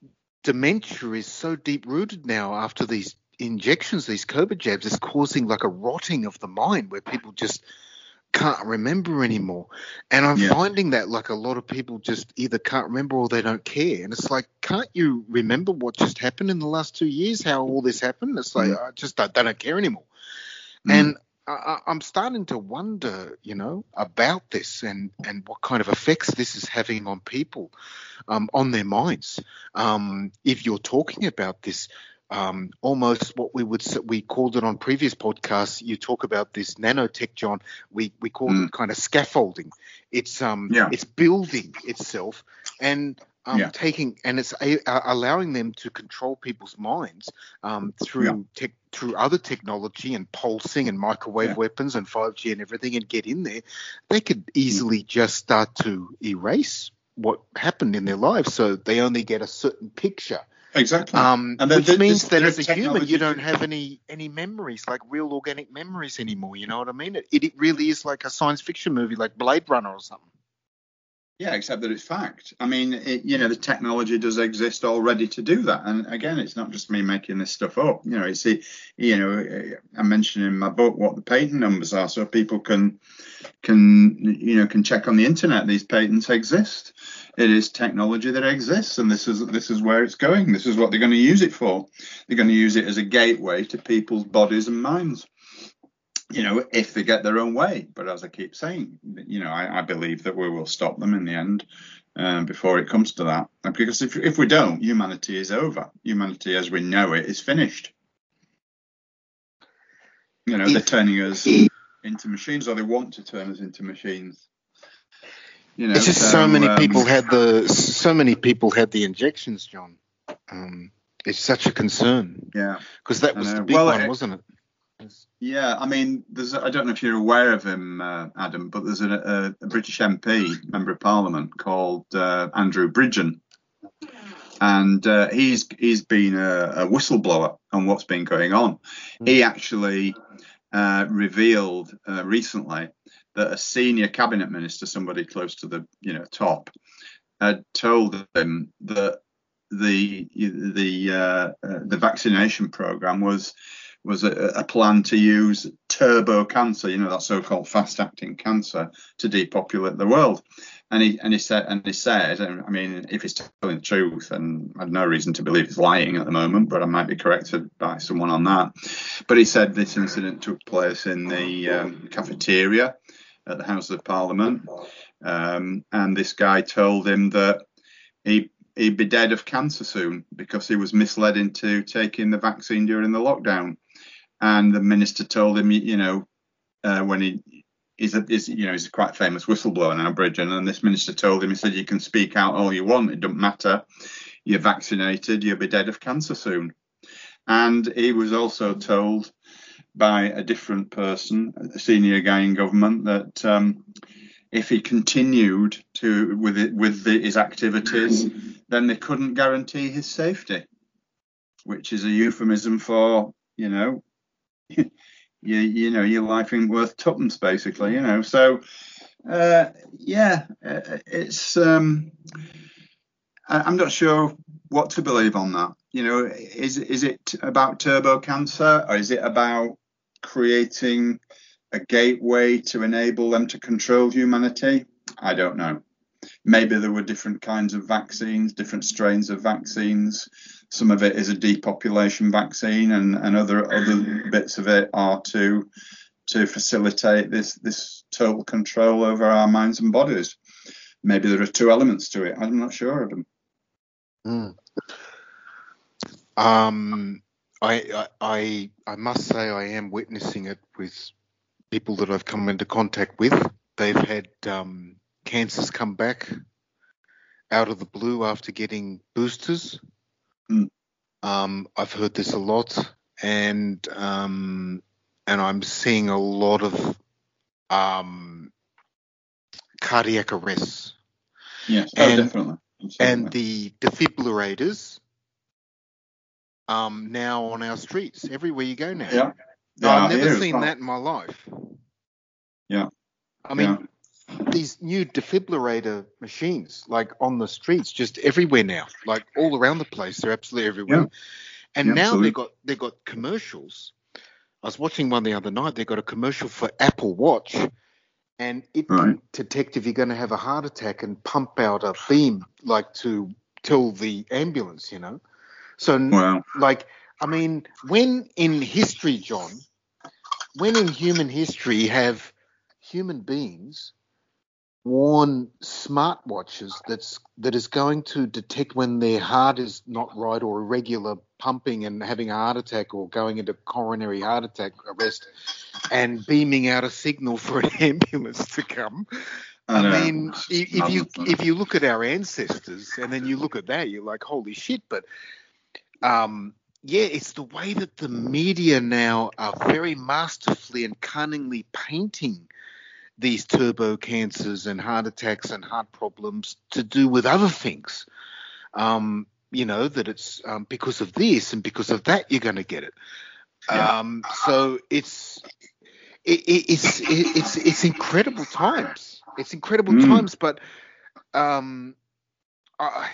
dementia is so deep-rooted now after these injections, these COVID jabs, is causing like a rotting of the mind, where people just can't remember anymore. And I'm yeah. finding that like a lot of people just either can't remember or they don't care. And it's like, can't you remember what just happened in the last two years, how all this happened? It's like, mm. I just don't, they don't care anymore. Mm. And I, I'm starting to wonder, you know, about this, and, and what kind of effects this is having on people, um, on their minds. Um, if you're talking about this, Um, almost what we would we called it on previous podcasts. You talk about this nanotech, John. We we call mm. it kind of scaffolding. It's um yeah. it's building itself and um yeah. taking and it's a, uh, allowing them to control people's minds um through yeah. tech through other technology and pulsing and microwave yeah. weapons and five G and everything, and get in there. They could easily mm. just start to erase what happened in their lives, so they only get a certain picture. Exactly. Um, and which the, means this, that as a human, you don't have any any memories, like real organic memories anymore. You know what I mean? It, it really is like a science fiction movie, like Blade Runner or something. Yeah, except that it's fact. I mean, it, you know, the technology does exist already to do that. And again, it's not just me making this stuff up. You know, you see, you know, I mentioned in my book what the patent numbers are, so people can can you know can check on the internet. These patents exist. It is technology that exists, and this is this is where it's going. This is what they're going to use it for. They're going to use it as a gateway to people's bodies and minds, you know, if they get their own way. But as I keep saying, you know, I, I believe that we will stop them in the end um, before it comes to that. Because if if we don't, humanity is over. Humanity as we know it is finished. You know, they're turning us into machines, or they want to turn us into machines. You know, it's just so, so many um, people had the so many people had the injections, John. Um, it's such a concern. Yeah, because that was the big well, one, it, wasn't it? Yeah, I mean, there's I don't know if you're aware of him, uh, Adam, but there's a, a, a British M P, member of Parliament, called uh, Andrew Bridgen, and uh, he's he's been a, a whistleblower on what's been going on. Mm. He actually uh, revealed uh, recently that a senior cabinet minister, somebody close to the you know top, had told him that the the uh, uh, the vaccination program was was a, a plan to use turbo cancer, you know, that so-called fast-acting cancer, to depopulate the world. And he and he said and he said, I mean, if he's telling the truth, and I have no reason to believe he's lying at the moment, but I might be corrected by someone on that. But he said this incident took place in the um, cafeteria at the House of Parliament, um, and this guy told him that he he'd be dead of cancer soon because he was misled into taking the vaccine during the lockdown. And the minister told him, you know, uh, when he is, a, is, you know, he's a quite famous whistleblower now, Bridgen, and this minister told him, he said, you can speak out all you want, it doesn't matter. You're vaccinated, you'll be dead of cancer soon. And he was also told by a different person, a senior guy in government, that um, if he continued to with it, with the, his activities, then they couldn't guarantee his safety, which is a euphemism for, you know, you, you know, your life ain't worth tuppence, basically, you know. So, uh, yeah, it's, um, I'm not sure what to believe on that. You know, is, is it about turbo cancer, or is it about creating a gateway to enable them to control humanity? I don't know. Maybe there were different kinds of vaccines, different strains of vaccines. Some of it is a depopulation vaccine, and, and other other bits of it are to to facilitate this this total control over our minds and bodies. Maybe there are two elements to it. I'm not sure of them. Mm. Um, I, I I must say I am witnessing it with people that I've come into contact with. They've had um, cancers come back out of the blue after getting boosters. Mm. Um, I've heard this a lot, and um, and I'm seeing a lot of um, cardiac arrests. Yes, oh, and, definitely. Absolutely. And the defibrillators um, now on our streets, everywhere you go now. Yeah. No, Yeah, I've never here, seen well. that in my life. Yeah. I mean, yeah. these new defibrillator machines, like on the streets, just everywhere now, like all around the place. They're absolutely everywhere. Yeah. And Yeah, now absolutely. they got they got commercials. I was watching one the other night. They got a commercial for Apple Watch, and it Right. can detect if you're going to have a heart attack and pump out a beam, like to tell the ambulance, you know. So, Wow. like, I mean, when in history, John, when in human history have human beings worn smartwatches that's that is going to detect when their heart is not right or irregular pumping and having a heart attack or going into coronary heart attack arrest and beaming out a signal for an ambulance to come? I, I know. mean, if, if you if you look at our ancestors and then you look at that, you're like, holy shit. But um, yeah, it's the way that the media now are very masterfully and cunningly painting these turbo cancers and heart attacks and heart problems to do with other things. Um, you know, that it's um, because of this and because of that you're going to get it. Yeah. Um, so it's it, it, it's it, it's it's incredible times. It's incredible Mm. times, but um, I.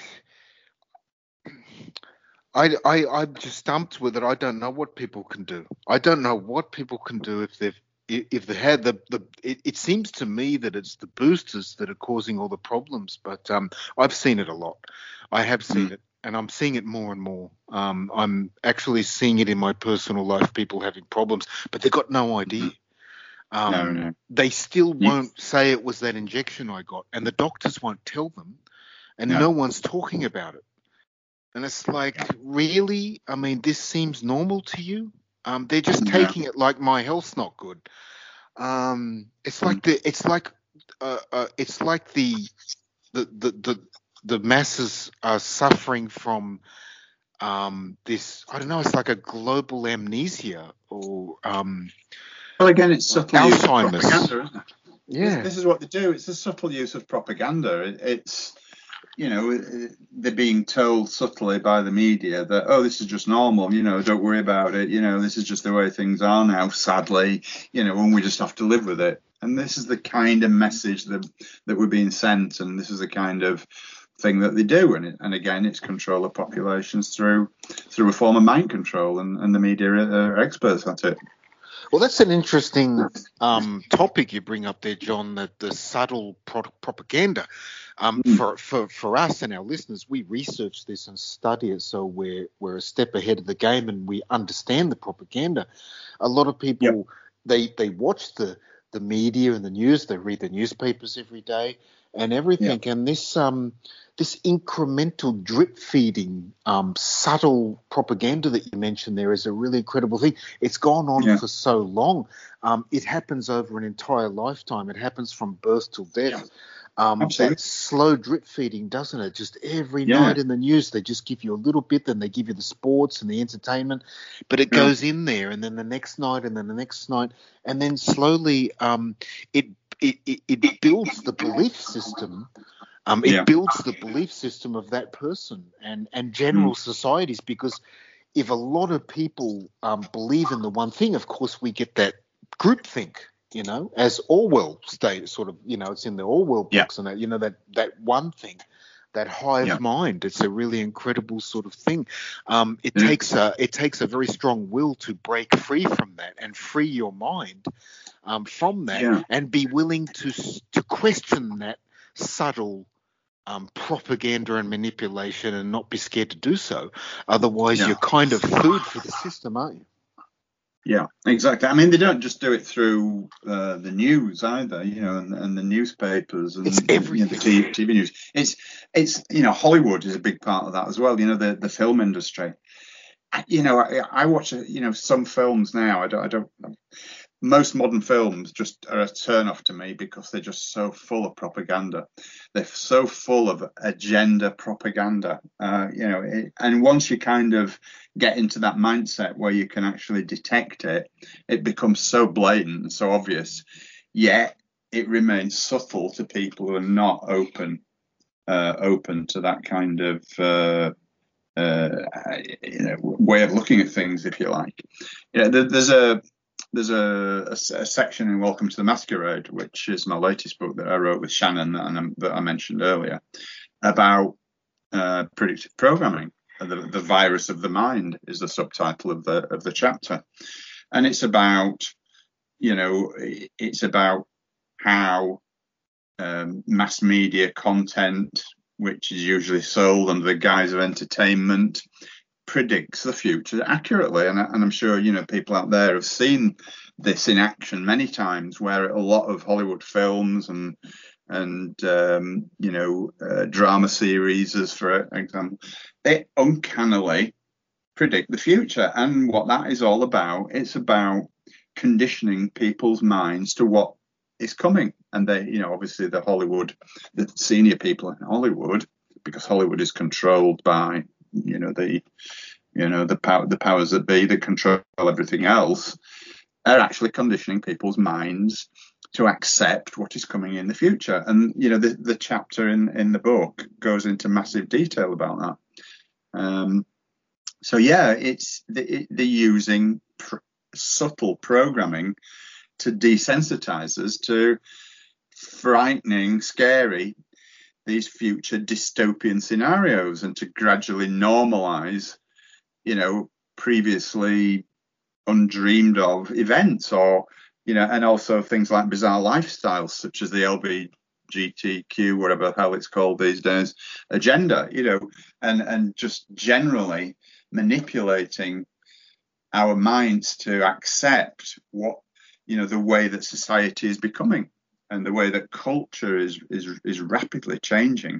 I, I, I'm just stumped with it. I don't know what people can do. I don't know what people can do if they've if they had the the. It, it seems to me that it's the boosters that are causing all the problems. But um, I've seen it a lot. I have seen Mm. it, and I'm seeing it more and more. Um, I'm actually seeing it in my personal life. People having problems, but they've got no idea. Um, No, no. They still You- won't say it was that injection I got, and the doctors won't tell them, and No. no one's talking about it. And it's like, really? I mean, this seems normal to you? Um, they're just Yeah. taking it like my health's not good. Um, it's like the, it's like, uh, uh, it's like the, the, the, the, the masses are suffering from um, this. I don't know. It's like a global amnesia or um, Well, again, it's subtle use of Alzheimer's. propaganda, isn't it? Yeah. This, this is what they do. It's a subtle use of propaganda. It, it's, you know, they're being told subtly by the media that, oh, this is just normal, you know, don't worry about it, you know, this is just the way things are now, sadly, you know, and we just have to live with it. And this is the kind of message that that we're being sent, and this is the kind of thing that they do, and it, and again, it's control of populations through through a form of mind control, and, and the media are, are experts at it. Well, that's an interesting um, topic you bring up there, John, that the subtle pro- propaganda. Um, mm. for, for, for us and our listeners, we research this and study it, so we're, we're a step ahead of the game and we understand the propaganda. A lot of people, yep. they, they watch the, the media and the news, they read the newspapers every day and everything, yep. and this um this incremental drip feeding, um, subtle propaganda that you mentioned there is a really incredible thing. It's gone on yeah. for so long. Um, it happens over an entire lifetime. It happens from birth till death. Yeah. Um, that slow drip feeding, doesn't it? Just every yeah. night in the news, they just give you a little bit, then they give you the sports and the entertainment, but it yeah. goes in there, and then the next night, and then the next night, and then slowly um, it, it, it, it builds the belief system. Um, it yeah. builds the belief system of that person and, and general mm. societies, because if a lot of people um, believe in the one thing, of course, we get that groupthink, you know, as Orwell stated, sort of, you know, it's in the Orwell books yeah. and that, you know, that, that one thing, that hive yeah. mind. It's a really incredible sort of thing. Um, it yeah. takes a it takes a very strong will to break free from that and free your mind um, from that yeah. and be willing to to question that subtle Um, propaganda and manipulation, and not be scared to do so. Otherwise, yeah. you're kind of food for the system, aren't you? Yeah, exactly. I mean, they don't just do it through uh, the news either, you know, and, and the newspapers and it's everything. You know, the T V, T V news. It's, it's, you know, Hollywood is a big part of that as well. You know, the the film industry. You know, I, I watch, you know, some films now. I don't, I don't. Most modern films just are a turn off to me because they're just so full of propaganda. They're so full of agenda propaganda, uh, you know, it, and once you kind of get into that mindset where you can actually detect it, it becomes so blatant and so obvious, yet it remains subtle to people who are not open, uh, open to that kind of, uh, uh, you know, way of looking at things, if you like. You know, there, there's a, There's a, a, a section in Welcome to the Masquerade, which is my latest book that I wrote with Shannon that, I, that I mentioned earlier, about uh, predictive programming. The, the virus of the mind is the subtitle of the of the chapter, and it's about, you know, it's about how um, mass media content, which is usually sold under the guise of entertainment, predicts the future accurately, and, and I'm sure, you know, people out there have seen this in action many times, where a lot of Hollywood films and and um, you know uh, drama series, as for example, they uncannily predict the future. And what that is all about, it's about conditioning people's minds to what is coming. And they, you know, obviously the Hollywood, the senior people in Hollywood, because Hollywood is controlled by, you know, the, you know, the power, the powers that be that control everything else, are actually conditioning people's minds to accept what is coming in the future. And, you know, the, the chapter in, in the book goes into massive detail about that. Um, so, yeah, it's the, they're using pr- subtle programming to desensitize us to frightening, scary, these future dystopian scenarios, and to gradually normalize, you know, previously undreamed of events, or, you know, and also things like bizarre lifestyles such as the L G B T Q, whatever the hell it's called these days, agenda, you know, and, and just generally manipulating our minds to accept what, you know, the way that society is becoming and the way that culture is is is rapidly changing.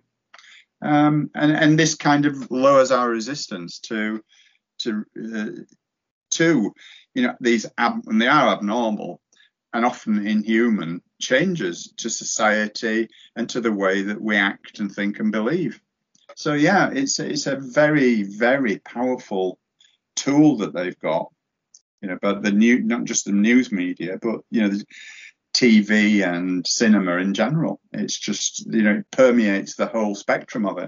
Um, and, and this kind of lowers our resistance to to uh, to you know these ab- and they are abnormal and often inhuman changes to society and to the way that we act and think and believe. So yeah, it's it's a very, very powerful tool that they've got, you know, but the new, not just the news media, but, you know, the T V and cinema in general. It's just, you know, it permeates the whole spectrum of it.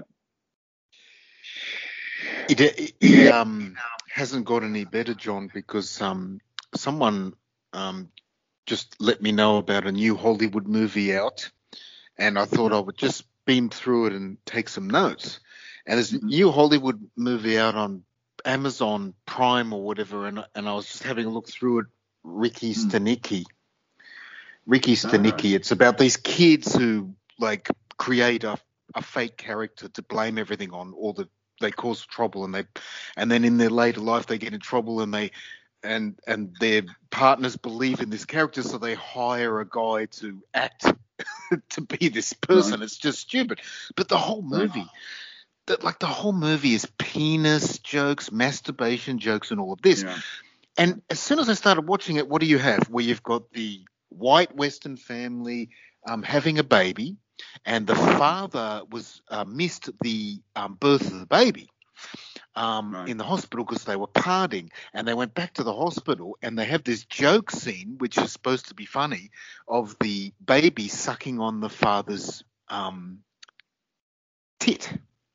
It, it, it um, hasn't got any better, John, because um, someone um, just let me know about a new Hollywood movie out, and I thought I would just beam through it and take some notes. And there's a Mhm. new Hollywood movie out on Amazon Prime or whatever, and and I was just having a look through it. Ricky Mm. Stenicki. Ricky All right. Stenicki. It's about these kids who like create a, a fake character to blame everything on, or that they cause trouble, and they and then in their later life they get in trouble, and they and and their partners believe in this character, so they hire a guy to act to be this person. Right. It's just stupid. But the whole Right. movie, that like the whole movie is penis jokes, masturbation jokes, and all of this. Yeah. And as soon as I started watching it, what do you have? Where you've got the white Western family um, having a baby, and the father was uh, missed the um, birth of the baby um, Right. in the hospital because they were partying, and they went back to the hospital, and they have this joke scene, which is supposed to be funny, of the baby sucking on the father's um, tit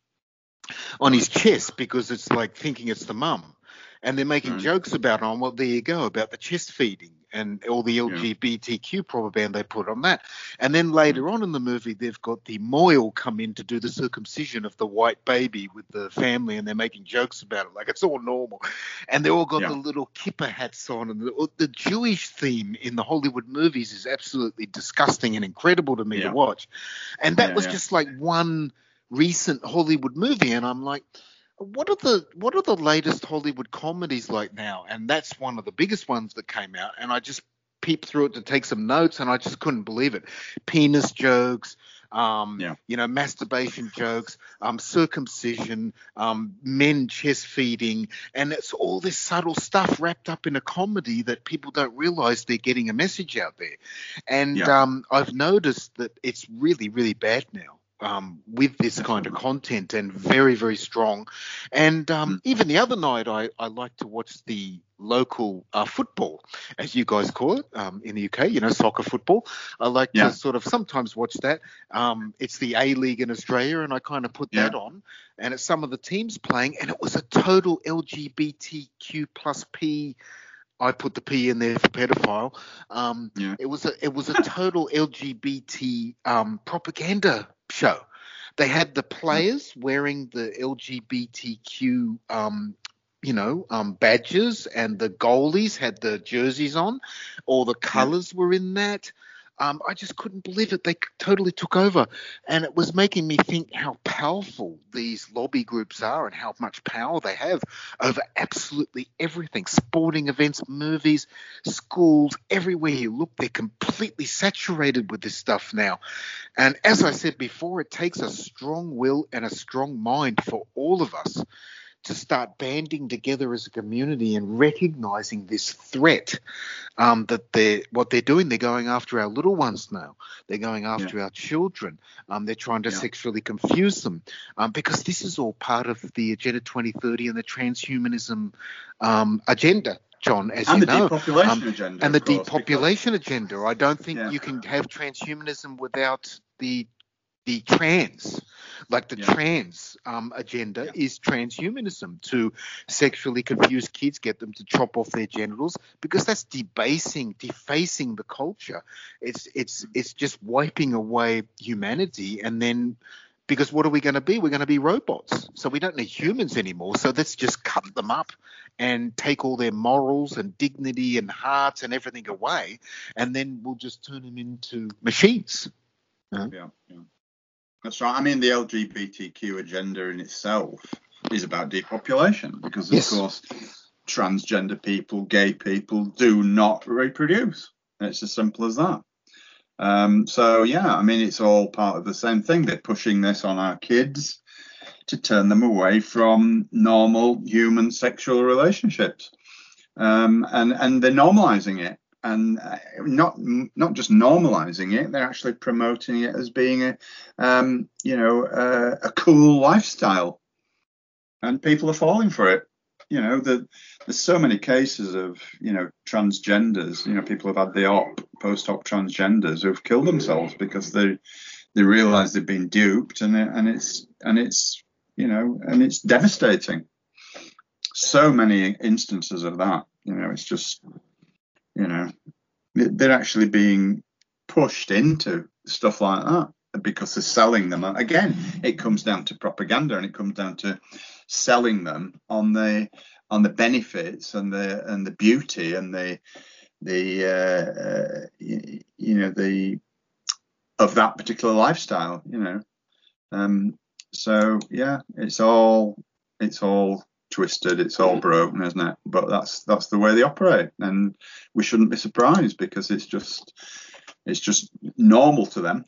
on his chest because it's like thinking it's the mum. And they're making Right. jokes about, oh, well, there you go, about the chest feeding and all the L G B T Q propaganda they put on that. And then later on in the movie, they've got the Moyle come in to do the circumcision of the white baby with the family, and they're making jokes about it, like it's all normal. And they all got Yeah. the little kippah hats on. And the, the Jewish theme in the Hollywood movies is absolutely disgusting and incredible to me Yeah. to watch. And that Yeah, was yeah. just like one recent Hollywood movie, and I'm like, what are the what are the latest Hollywood comedies like now? And that's one of the biggest ones that came out, and I just peeped through it to take some notes, and I just couldn't believe it. Penis jokes, um, Yeah. you know, masturbation jokes, um, circumcision, um, men chest feeding, and it's all this subtle stuff wrapped up in a comedy that people don't realize they're getting a message out there. And Yeah. um, I've noticed that it's really, really bad now. Um, with this kind of Definitely. content, and very, very strong. And um, Mm. even the other night, I, I like to watch the local uh, football, as you guys call it um, in the U K, you know, soccer football. I like Yeah. to sort of sometimes watch that. Um, it's the A-League in Australia, and I kind of put Yeah. that on. And it's some of the teams playing, and it was a total L G B T Q plus P. I put the P in there for pedophile. Um, Yeah. It was a it was a total L G B T um, propaganda show. They had the players wearing the L G B T Q, um, you know, um, badges, and the goalies had the jerseys on. All the colours were in that. Um, I just couldn't believe it. They totally took over, and it was making me think how powerful these lobby groups are and how much power they have over absolutely everything. Sporting events, movies, schools, everywhere you look, they're completely saturated with this stuff now. And as I said before, it takes a strong will and a strong mind for all of us to start banding together as a community and recognizing this threat um, that they're what they're doing. They're going after our little ones now. They're going after Yeah. our children. Um, they're trying to Yeah. sexually confuse them um, because this is all part of the Agenda twenty thirty and the transhumanism um, agenda, John, as And you the know. depopulation Um, agenda, and the of course, because- depopulation agenda. I don't think Yeah. you can have transhumanism without the the trans. Like the Yeah. trans um, agenda Yeah. is transhumanism, to sexually confuse kids, get them to chop off their genitals, because that's debasing, defacing the culture. It's it's it's just wiping away humanity, and then because what are we going to be? We're going to be robots. So we don't need humans anymore. So let's just cut them up and take all their morals and dignity and hearts and everything away, and then we'll just turn them into machines. Yeah, yeah. That's right. I mean, the L G B T Q agenda in itself is about depopulation because, of Yes. course, transgender people, gay people do not reproduce. It's as simple as that. Um, so, yeah, I mean, it's all part of the same thing. They're pushing this on our kids to turn them away from normal human sexual relationships. Um, and, and they're normalizing it. And uh, not not just normalizing it, they're actually promoting it as being a, um, you know, uh, a cool lifestyle, and people are falling for it. You know, the, there's so many cases of, you know, transgenders. You know, people have had the op, post-op transgenders who've killed themselves because they they realise they've been duped, and it, and it's and it's you know, and it's devastating. So many instances of that. You know, it's just. You know, they're actually being pushed into stuff like that. because they're selling them. Again, it comes down to propaganda, and it comes down to selling them on the on the benefits and the and the beauty and the the uh, uh, you, you know the of that particular lifestyle. You know, um, so yeah, it's all it's all twisted, it's all broken, isn't it? But that's that's the way they operate, and we shouldn't be surprised because it's just it's just normal to them.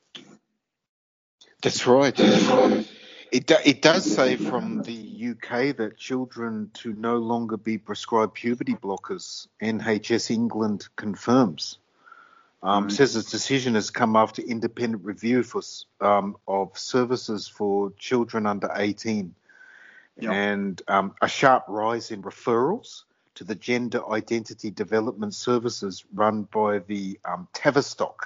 That's right. It do, it does say from the U K that children to no longer be prescribed puberty blockers. N H S England confirms. Um, Right. Says its decision has come after independent review for um, of services for children under eighteen, Yep. and um, a sharp rise in referrals to the gender identity development services run by the um, Tavistock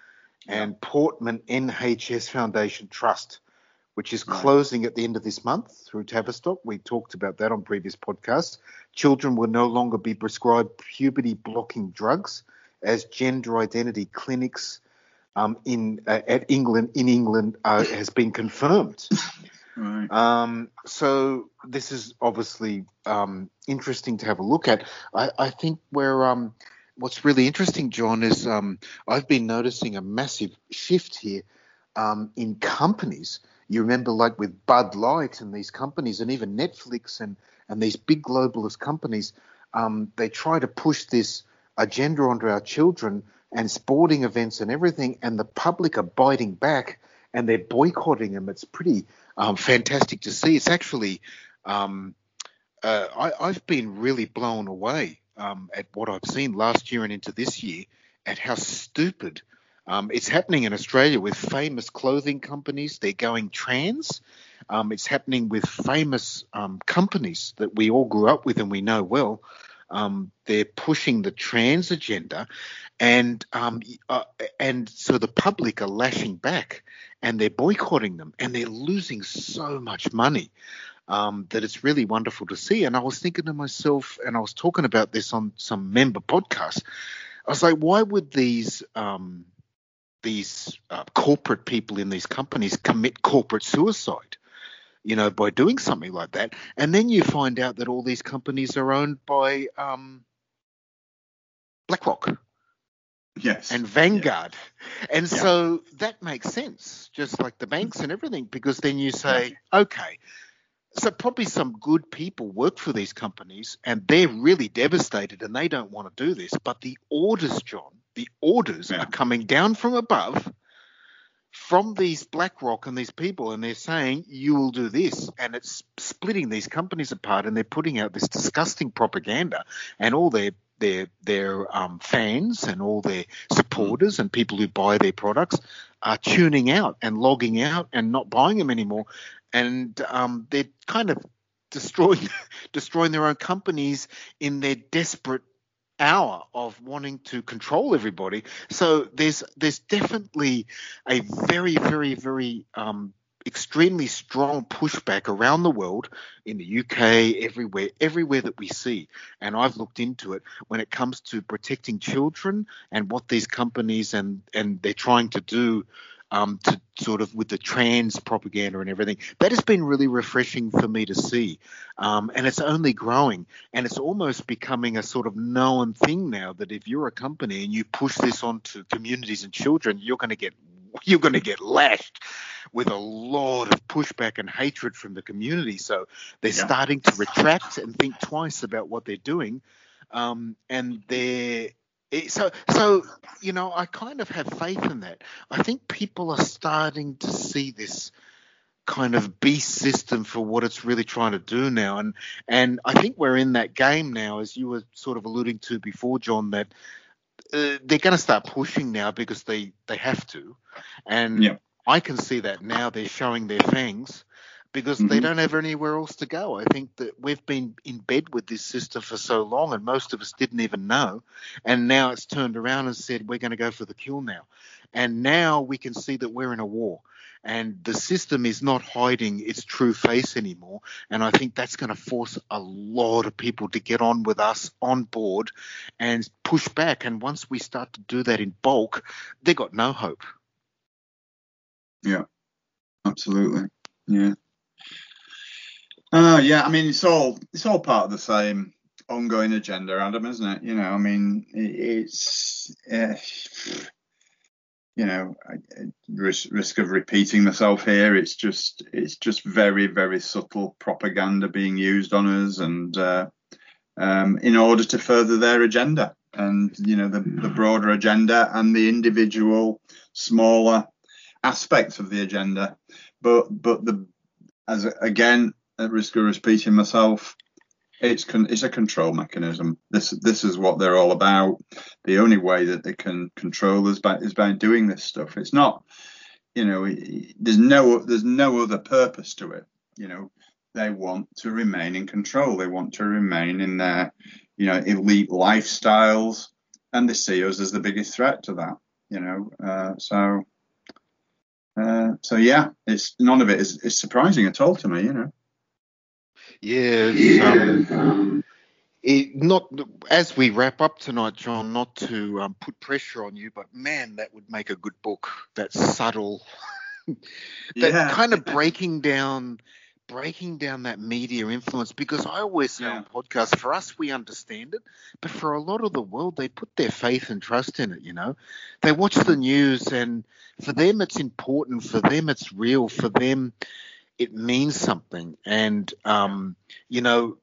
and Portman N H S Foundation Trust, which is Right. closing at the end of this month through Tavistock. We talked about that on previous podcasts. Children will no longer be prescribed puberty-blocking drugs as gender identity clinics um, in uh, at England in England uh, has been confirmed. Right. Um, so this is obviously um, interesting to have a look at. I, I think where um, what's really interesting, John, is um, I've been noticing a massive shift here um, in companies. You remember, like with Bud Light and these companies, and even Netflix and and these big globalist companies, um, they try to push this agenda onto our children and sporting events and everything, and the public are biting back and they're boycotting them. It's pretty um, fantastic to see. It's actually, um, uh, I, I've been really blown away um, at what I've seen last year and into this year at how stupid um, it's happening in Australia with famous clothing companies. They're going trans. Um, it's happening with famous um, companies that we all grew up with and we know well. Um, they're pushing the trans agenda, and um, uh, and so the public are lashing back, and they're boycotting them, and they're losing so much money um, that it's really wonderful to see. And I was thinking to myself, and I was talking about this on some member podcasts. I was like, why would these um, these uh, corporate people in these companies commit corporate suicide? You know, by doing something like that. And then you find out that all these companies are owned by um, BlackRock Yes. and Vanguard. Yeah. And Yeah. so that makes sense, just like the banks and everything, because then you say, okay, so probably some good people work for these companies and they're really devastated and they don't want to do this. But the orders, John, the orders Yeah. are coming down from above from these BlackRock and these people, and they're saying you will do this, and it's splitting these companies apart, and they're putting out this disgusting propaganda, and all their their their um, fans and all their supporters and people who buy their products are tuning out and logging out and not buying them anymore, and um, they're kind of destroying destroying their own companies in their desperate hour of wanting to control everybody. So there's there's definitely a very, very, very um, extremely strong pushback around the world, in the U K, everywhere, everywhere that we see. And I've looked into it when it comes to protecting children and what these companies and, and they're trying to do um, to sort of with the trans propaganda and everything. That has been really refreshing for me to see. Um, and it's only growing, and it's almost becoming a sort of known thing now that if you're a company and you push this onto communities and children, you're going to get you're going to get lashed with a lot of pushback and hatred from the community. So they're Yeah. starting to retract and think twice about what they're doing. Um, and they're so, so, you know, I kind of have faith in that. I think people are starting to see this kind of beast system for what it's really trying to do now. And, and I think we're in that game now, as you were sort of alluding to before, John, that uh, they're going to start pushing now because they, they have to. And Yeah. I can see that now they're showing their fangs because Mhm. they don't have anywhere else to go. I think that we've been in bed with this system for so long and most of us didn't even know. And now it's turned around and said, we're going to go for the kill now. And now we can see that we're in a war. And the system is not hiding its true face anymore. And I think that's going to force a lot of people to get on with us on board and push back. And once we start to do that in bulk, they've got no hope. Yeah, absolutely. Yeah. Uh, yeah, I mean, it's all it's all part of the same ongoing agenda, Adam, isn't it? You know, I mean, it, it's uh, you know, I, I risk, risk of repeating myself here. It's just it's just very very subtle propaganda being used on us, and uh, um, in order to further their agenda, and you know, the the broader agenda and the individual smaller aspects of the agenda, but but the as again, at risk of repeating myself, it's con- it's a control mechanism. This this is what they're all about. The only way that they can control us by, is by doing this stuff. It's not, you know, there's no there's no other purpose to it. You know, they want to remain in control. They want to remain in their, you know, elite lifestyles, and they see us as the biggest threat to that. You know, uh, so. Uh, so yeah, it's none of it is, is surprising at all to me, you know. Yeah, it's, um, it, not as we wrap up tonight, John. Not to um, put pressure on you, but man, that would make a good book. That's subtle, that Yeah. kind of breaking down, breaking down that media influence. Because I always say Yeah. on podcasts, for us, we understand it, but for a lot of the world, they put their faith and trust in it. You know, they watch the news, and for them, it's important. For them, it's real. For them, it means something. And, um, you know,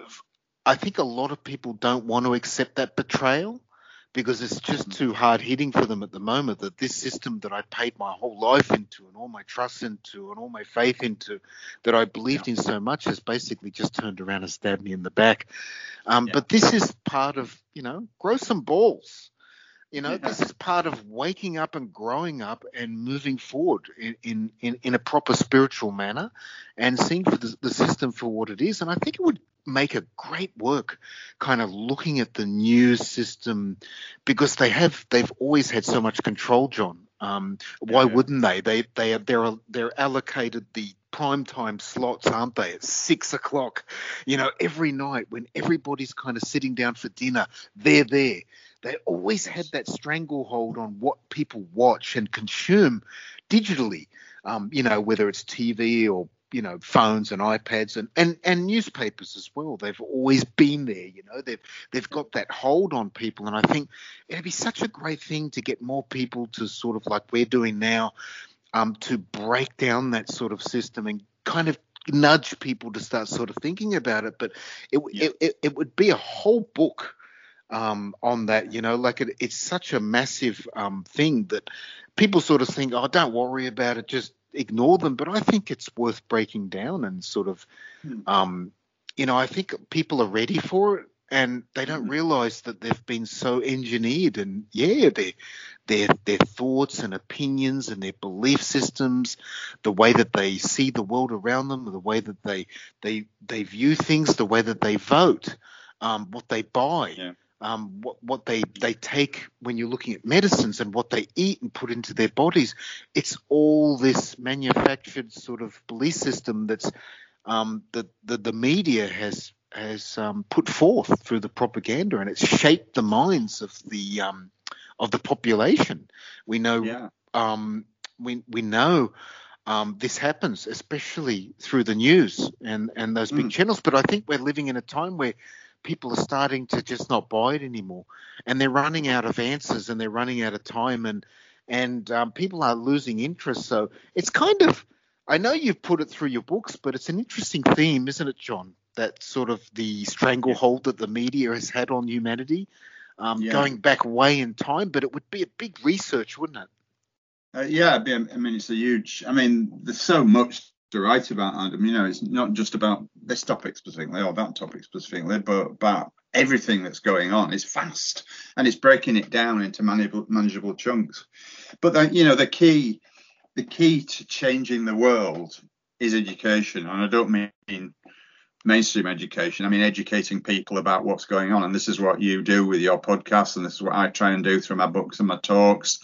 I think a lot of people don't want to accept that betrayal because it's just too hard hitting for them at the moment, that this system that I paid my whole life into and all my trust into and all my faith into, that I believed Yeah. in so much, has basically just turned around and stabbed me in the back. Um, Yeah. But this is part of, you know, grow some balls. You know, Yeah. this is part of waking up and growing up and moving forward in, in, in, in a proper spiritual manner and seeing for the, the system for what it is. And I think it would make a great work kind of looking at the news system, because they have they've always had so much control, John. Um, why Yeah, yeah. wouldn't they? They they are they're they're allocated the prime time slots, aren't they? At six o'clock, you know, every night when everybody's kind of sitting down for dinner, they're there. They always had that stranglehold on what people watch and consume digitally, um, you know, whether it's T V or, you know, phones and iPads and, and, and newspapers as well. They've always been there, you know, they've, they've got that hold on people. And I think it'd be such a great thing to get more people to sort of, like we're doing now, um, to break down that sort of system and kind of nudge people to start sort of thinking about it. But it, Yeah. it, it, it would be a whole book um, on that, you know, like it, it's such a massive um, thing that people sort of think, oh, don't worry about it, just ignore them. But I think it's worth breaking down and sort of, Hmm. um, you know, I think people are ready for it, and they don't Mhm. realize that they've been so engineered, and yeah, their their their thoughts and opinions and their belief systems, the way that they see the world around them, the way that they they they view things, the way that they vote, um, what they buy. Yeah. Um, what, what they, they take when you're looking at medicines and what they eat and put into their bodies. It's all this manufactured sort of belief system that's um, that the, the media has has um, put forth through the propaganda, and it's shaped the minds of the um, of the population. We know Yeah. um, we we know um, this happens, especially through the news and, and those big Mm. channels. But I think we're living in a time where people are starting to just not buy it anymore, and they're running out of answers and they're running out of time, and and um, people are losing interest. So it's kind of, I know you've put it through your books, but it's an interesting theme, isn't it, John? That sort of the stranglehold that the media has had on humanity, um, Yeah. going back way in time. But it would be a big research, wouldn't it? Uh, yeah, I mean, it's a huge. I mean, there's so much to write about, Adam. You know, it's not just about this topic specifically or that topic specifically, but about everything that's going on. It's fast, and it's breaking it down into manageable, manageable chunks. But then, you know, the key, the key to changing the world is education, and I don't mean mainstream education. I mean educating people about what's going on, and this is what you do with your podcast, and this is what I try and do through my books and my talks.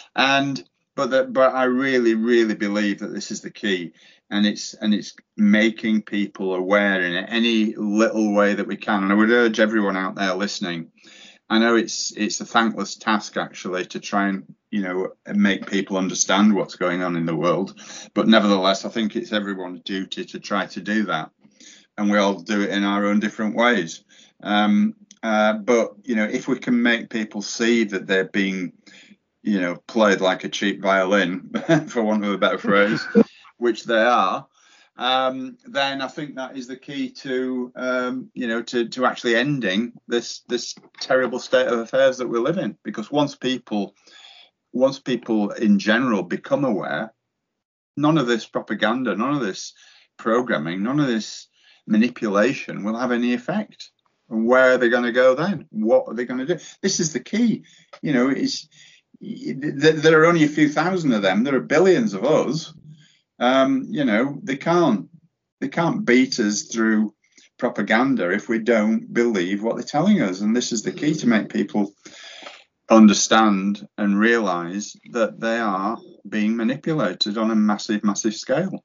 And but that, but I really, really believe that this is the key, and it's and it's making people aware in any little way that we can. And I would urge everyone out there listening, I know it's it's a thankless task actually to try and you know make people understand what's going on in the world, but nevertheless, I think it's everyone's duty to try to do that, and we all do it in our own different ways. Um, uh, but you know, if we can make people see that they're being you know played like a cheap violin, for want of a better phrase, which they are. Um, then I think that is the key to, um, you know, to, to actually ending this this terrible state of affairs that we live in. Because once people, once people in general become aware, none of this propaganda, none of this programming, none of this manipulation will have any effect. And where are they going to go then? What are they going to do? This is the key. You know, it's there are only a few thousand of them. There are billions of us. Um, you know, they can't they can't beat us through propaganda if we don't believe what they're telling us. And this is the key to make people understand and realize that they are being manipulated on a massive, massive scale.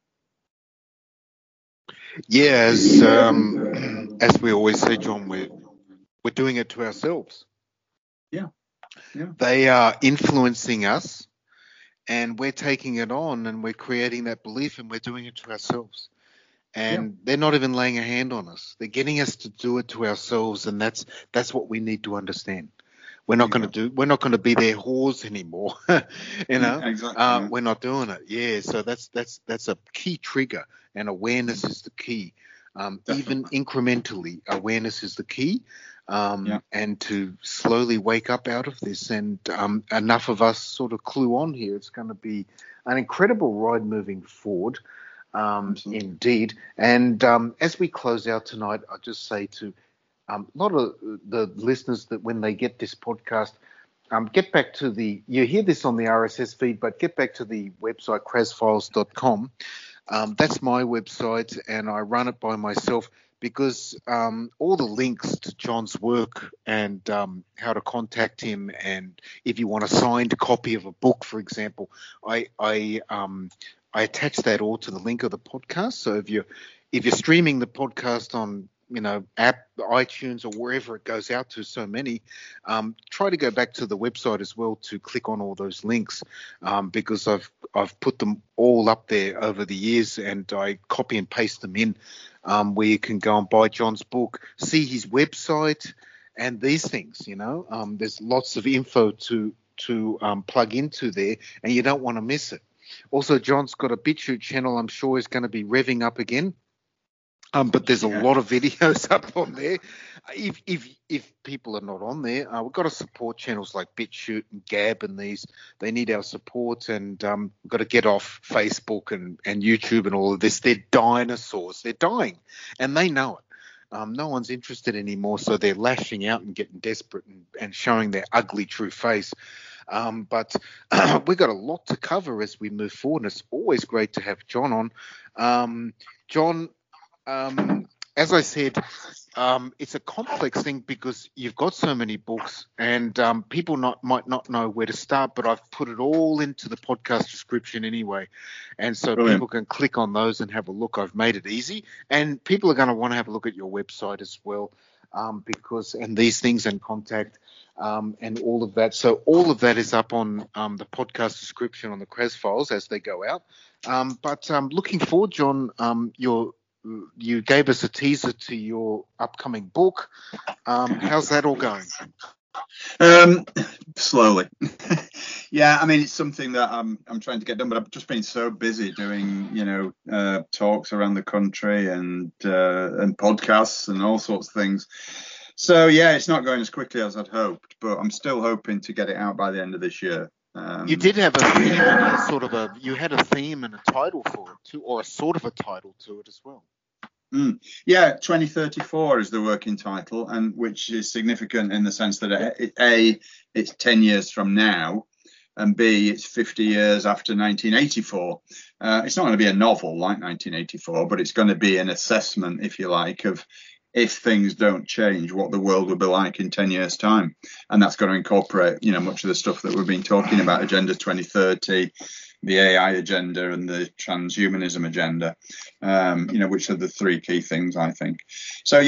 Yeah, as um, as we always say, John, we're we're doing it to ourselves. Yeah, yeah. They are influencing us. And we're taking it on and we're creating that belief and we're doing it to ourselves. And yeah. They're not even laying a hand on us. They're getting us to do it to ourselves. And that's that's what we need to understand. We're not going to do we're not going to be their whores anymore. you know, yeah, exactly. uh, we're not doing it. Yeah. So that's that's that's a key trigger, and awareness is the key. Um, even incrementally, awareness is the key. Um, yeah. And to slowly wake up out of this, and um, enough of us sort of clue on here. It's going to be an incredible ride moving forward, um, indeed. And um, as we close out tonight, I'll just say to um, a lot of the listeners that when they get this podcast, um, get back to the, you hear this on the R S S feed, but get back to the website, kraz files dot com. Um, that's my website, and I run it by myself. Because um, all the links to John's work and um, how to contact him, and if you want a signed copy of a book, for example, I I, um, I attach that all to the link of the podcast. So if you're if you're streaming the podcast on you know app iTunes or wherever it goes out to, so many, um, try to go back to the website as well to click on all those links, um, because I've I've put them all up there over the years, and I copy and paste them in. Um, where you can go and buy John's book, see his website, and these things. You know, um, there's lots of info to to um, plug into there, and you don't want to miss it. Also, John's got a BitChute channel. I'm sure is going to be revving up again. Um, but there's a yeah. lot of videos up on there. If if if people are not on there, uh, we've got to support channels like BitChute and Gab and these. They need our support, and um, we've got to get off Facebook and, and YouTube and all of this. They're dinosaurs. They're dying, and they know it. Um, no one's interested anymore, so they're lashing out and getting desperate and, and showing their ugly true face. Um, but uh, we've got a lot to cover as we move forward, and it's always great to have John on. Um, John, Um, as I said, um, it's a complex thing because you've got so many books, and um, people not, might not know where to start, but I've put it all into the podcast description anyway. And so Brilliant. People can click on those and have a look. I've made it easy. And people are going to want to have a look at your website as well, um, because and these things and contact um, and all of that. So all of that is up on um, the podcast description on the Kraz Files as they go out. Um, but um, looking forward, John, um, your you gave us a teaser to your upcoming book. Um, how's that all going? Um, slowly. yeah, I mean, it's something that I'm I'm trying to get done, but I've just been so busy doing, you know, uh, talks around the country and uh, and podcasts and all sorts of things. So yeah, it's not going as quickly as I'd hoped, but I'm still hoping to get it out by the end of this year. Um, you did have a theme and a sort of a you had a theme and a title for it too, or a sort of a title to it as well. Mm. Yeah, twenty thirty-four is the working title, and which is significant in the sense that a, a it's ten years from now, and B it's fifty years after nineteen eighty-four. Uh, it's not going to be a novel like nineteen eighty-four, but it's going to be an assessment, if you like, of if things don't change, what the world will be like in ten years' time, and that's going to incorporate, you know, much of the stuff that we've been talking about, Agenda twenty thirty. The A I agenda and the transhumanism agenda, um, you know, which are the three key things, I think. So, yeah,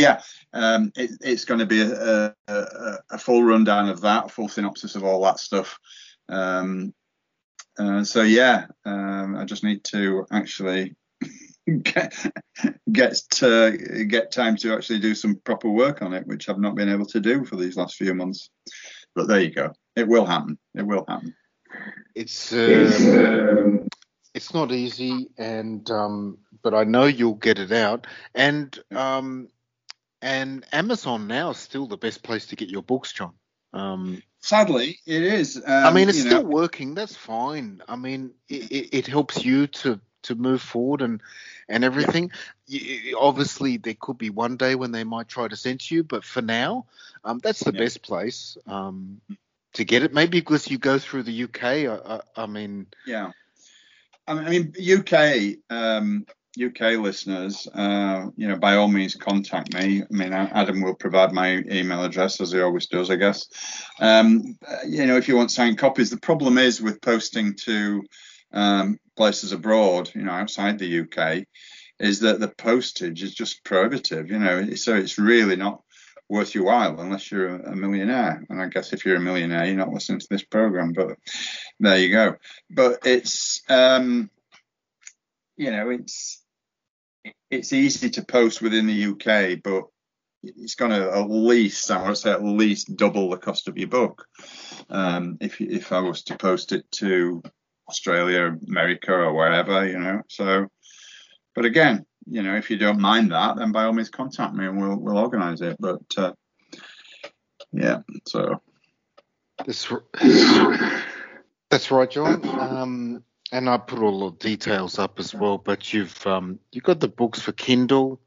um, it, it's going to be a, a, a full rundown of that, a full synopsis of all that stuff. Um, uh, so yeah, um, I just need to actually get get to, get time to actually do some proper work on it, which I've not been able to do for these last few months. But there you go. It will happen. It will happen. It's um, it's, um, it's not easy, and um, but I know you'll get it out. And um, and Amazon now is still the best place to get your books, John. Um, Sadly, it is. Um, I mean, it's still know. working. That's fine. I mean, it, it, it helps you to, to move forward and and everything. Yeah. You, obviously, there could be one day when they might try to censor you, but for now, um, that's the yeah. best place um, to get it. Maybe because you go through the U K. I, I, I mean, yeah. I mean, U K. Um, U K listeners, uh, you know, by all means contact me. I mean, Adam will provide my email address as he always does, I guess. Um, you know, if you want signed copies, the problem is with posting to um, places abroad, you know, outside the U K, is that the postage is just prohibitive. You know, so it's really not worth your while unless you're a millionaire. And I guess if you're a millionaire, you're not listening to this program. But there you go. But it's, um, you know, it's. It's easy to post within the U K, but it's going to at least, I would say, at least double the cost of your book. Um, if if I was to post it to Australia, America, or wherever, you know. So, but again, you know, if you don't mind that, then by all means contact me and we'll we'll organise it. But uh, yeah, so that's that's right, John. Um, And I put all the details up as well, but you've um, you've got the books for Kindle.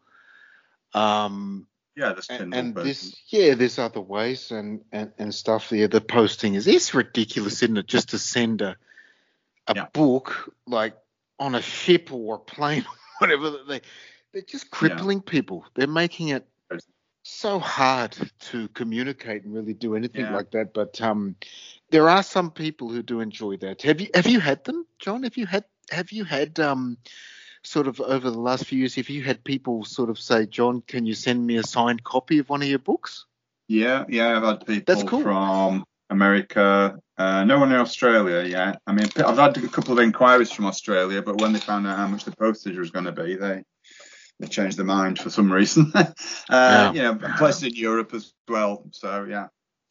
Um, yeah, there's Kindle. And version. this, yeah, there's other ways and, and, and stuff there. The posting is it's ridiculous, isn't it? Just to send a a yeah. book like on a ship or a plane or whatever. They they're just crippling yeah. people. They're making it so hard to communicate and really do anything yeah. like that. But um. There are some people who do enjoy that. Have you have you had them, John? Have you had have you had um, sort of over the last few years? Have you had people sort of say, John, can you send me a signed copy of one of your books? Yeah, yeah, I've had people That's cool. from America. Uh, no one in Australia yet. I mean, I've had a couple of inquiries from Australia, but when they found out how much the postage was going to be, they they changed their mind for some reason. uh, yeah. You know, places in Europe as well. So yeah.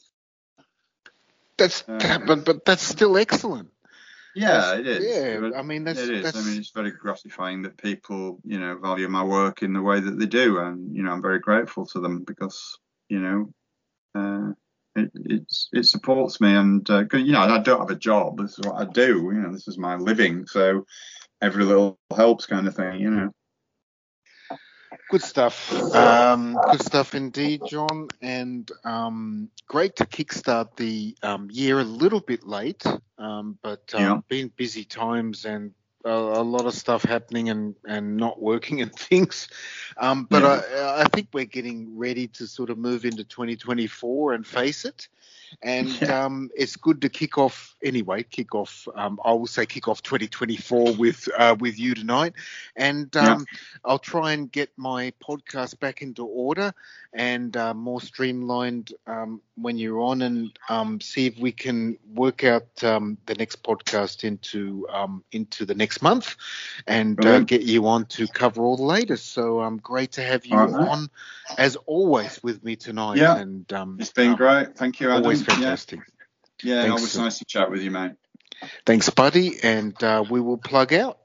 That's uh, but but that's still excellent. Yeah, that's, it is. Yeah, I mean that's it is. That's... I mean, it's very gratifying that people, you know, value my work in the way that they do, and you know, I'm very grateful to them because you know, uh, it it's, it supports me, and uh, you know, I don't have a job. This is what I do. You know, this is my living, so every little helps, kind of thing. You know. Good stuff. Um, good stuff indeed, John. And um, great to kickstart the um, year a little bit late, um, but um, yeah. been busy times and a, a lot of stuff happening and, and not working and things. Um, but yeah. I, I think we're getting ready to sort of move into twenty twenty-four and face it. And yeah. um, it's good to kick off anyway. Kick off. Um, I will say kick off twenty twenty-four with uh, with you tonight, and um, yeah. I'll try and get my podcast back into order and uh, more streamlined um, when you're on, and um, see if we can work out um, the next podcast into um, into the next month, and uh, get you on to cover all the latest. So um, great to have you right. on as always with me tonight. Yeah, and um, it's been um, great. Thank you, Adam. Always fantastic. Yeah, yeah always nice to chat with you, mate. Thanks, buddy, and uh, we will plug out.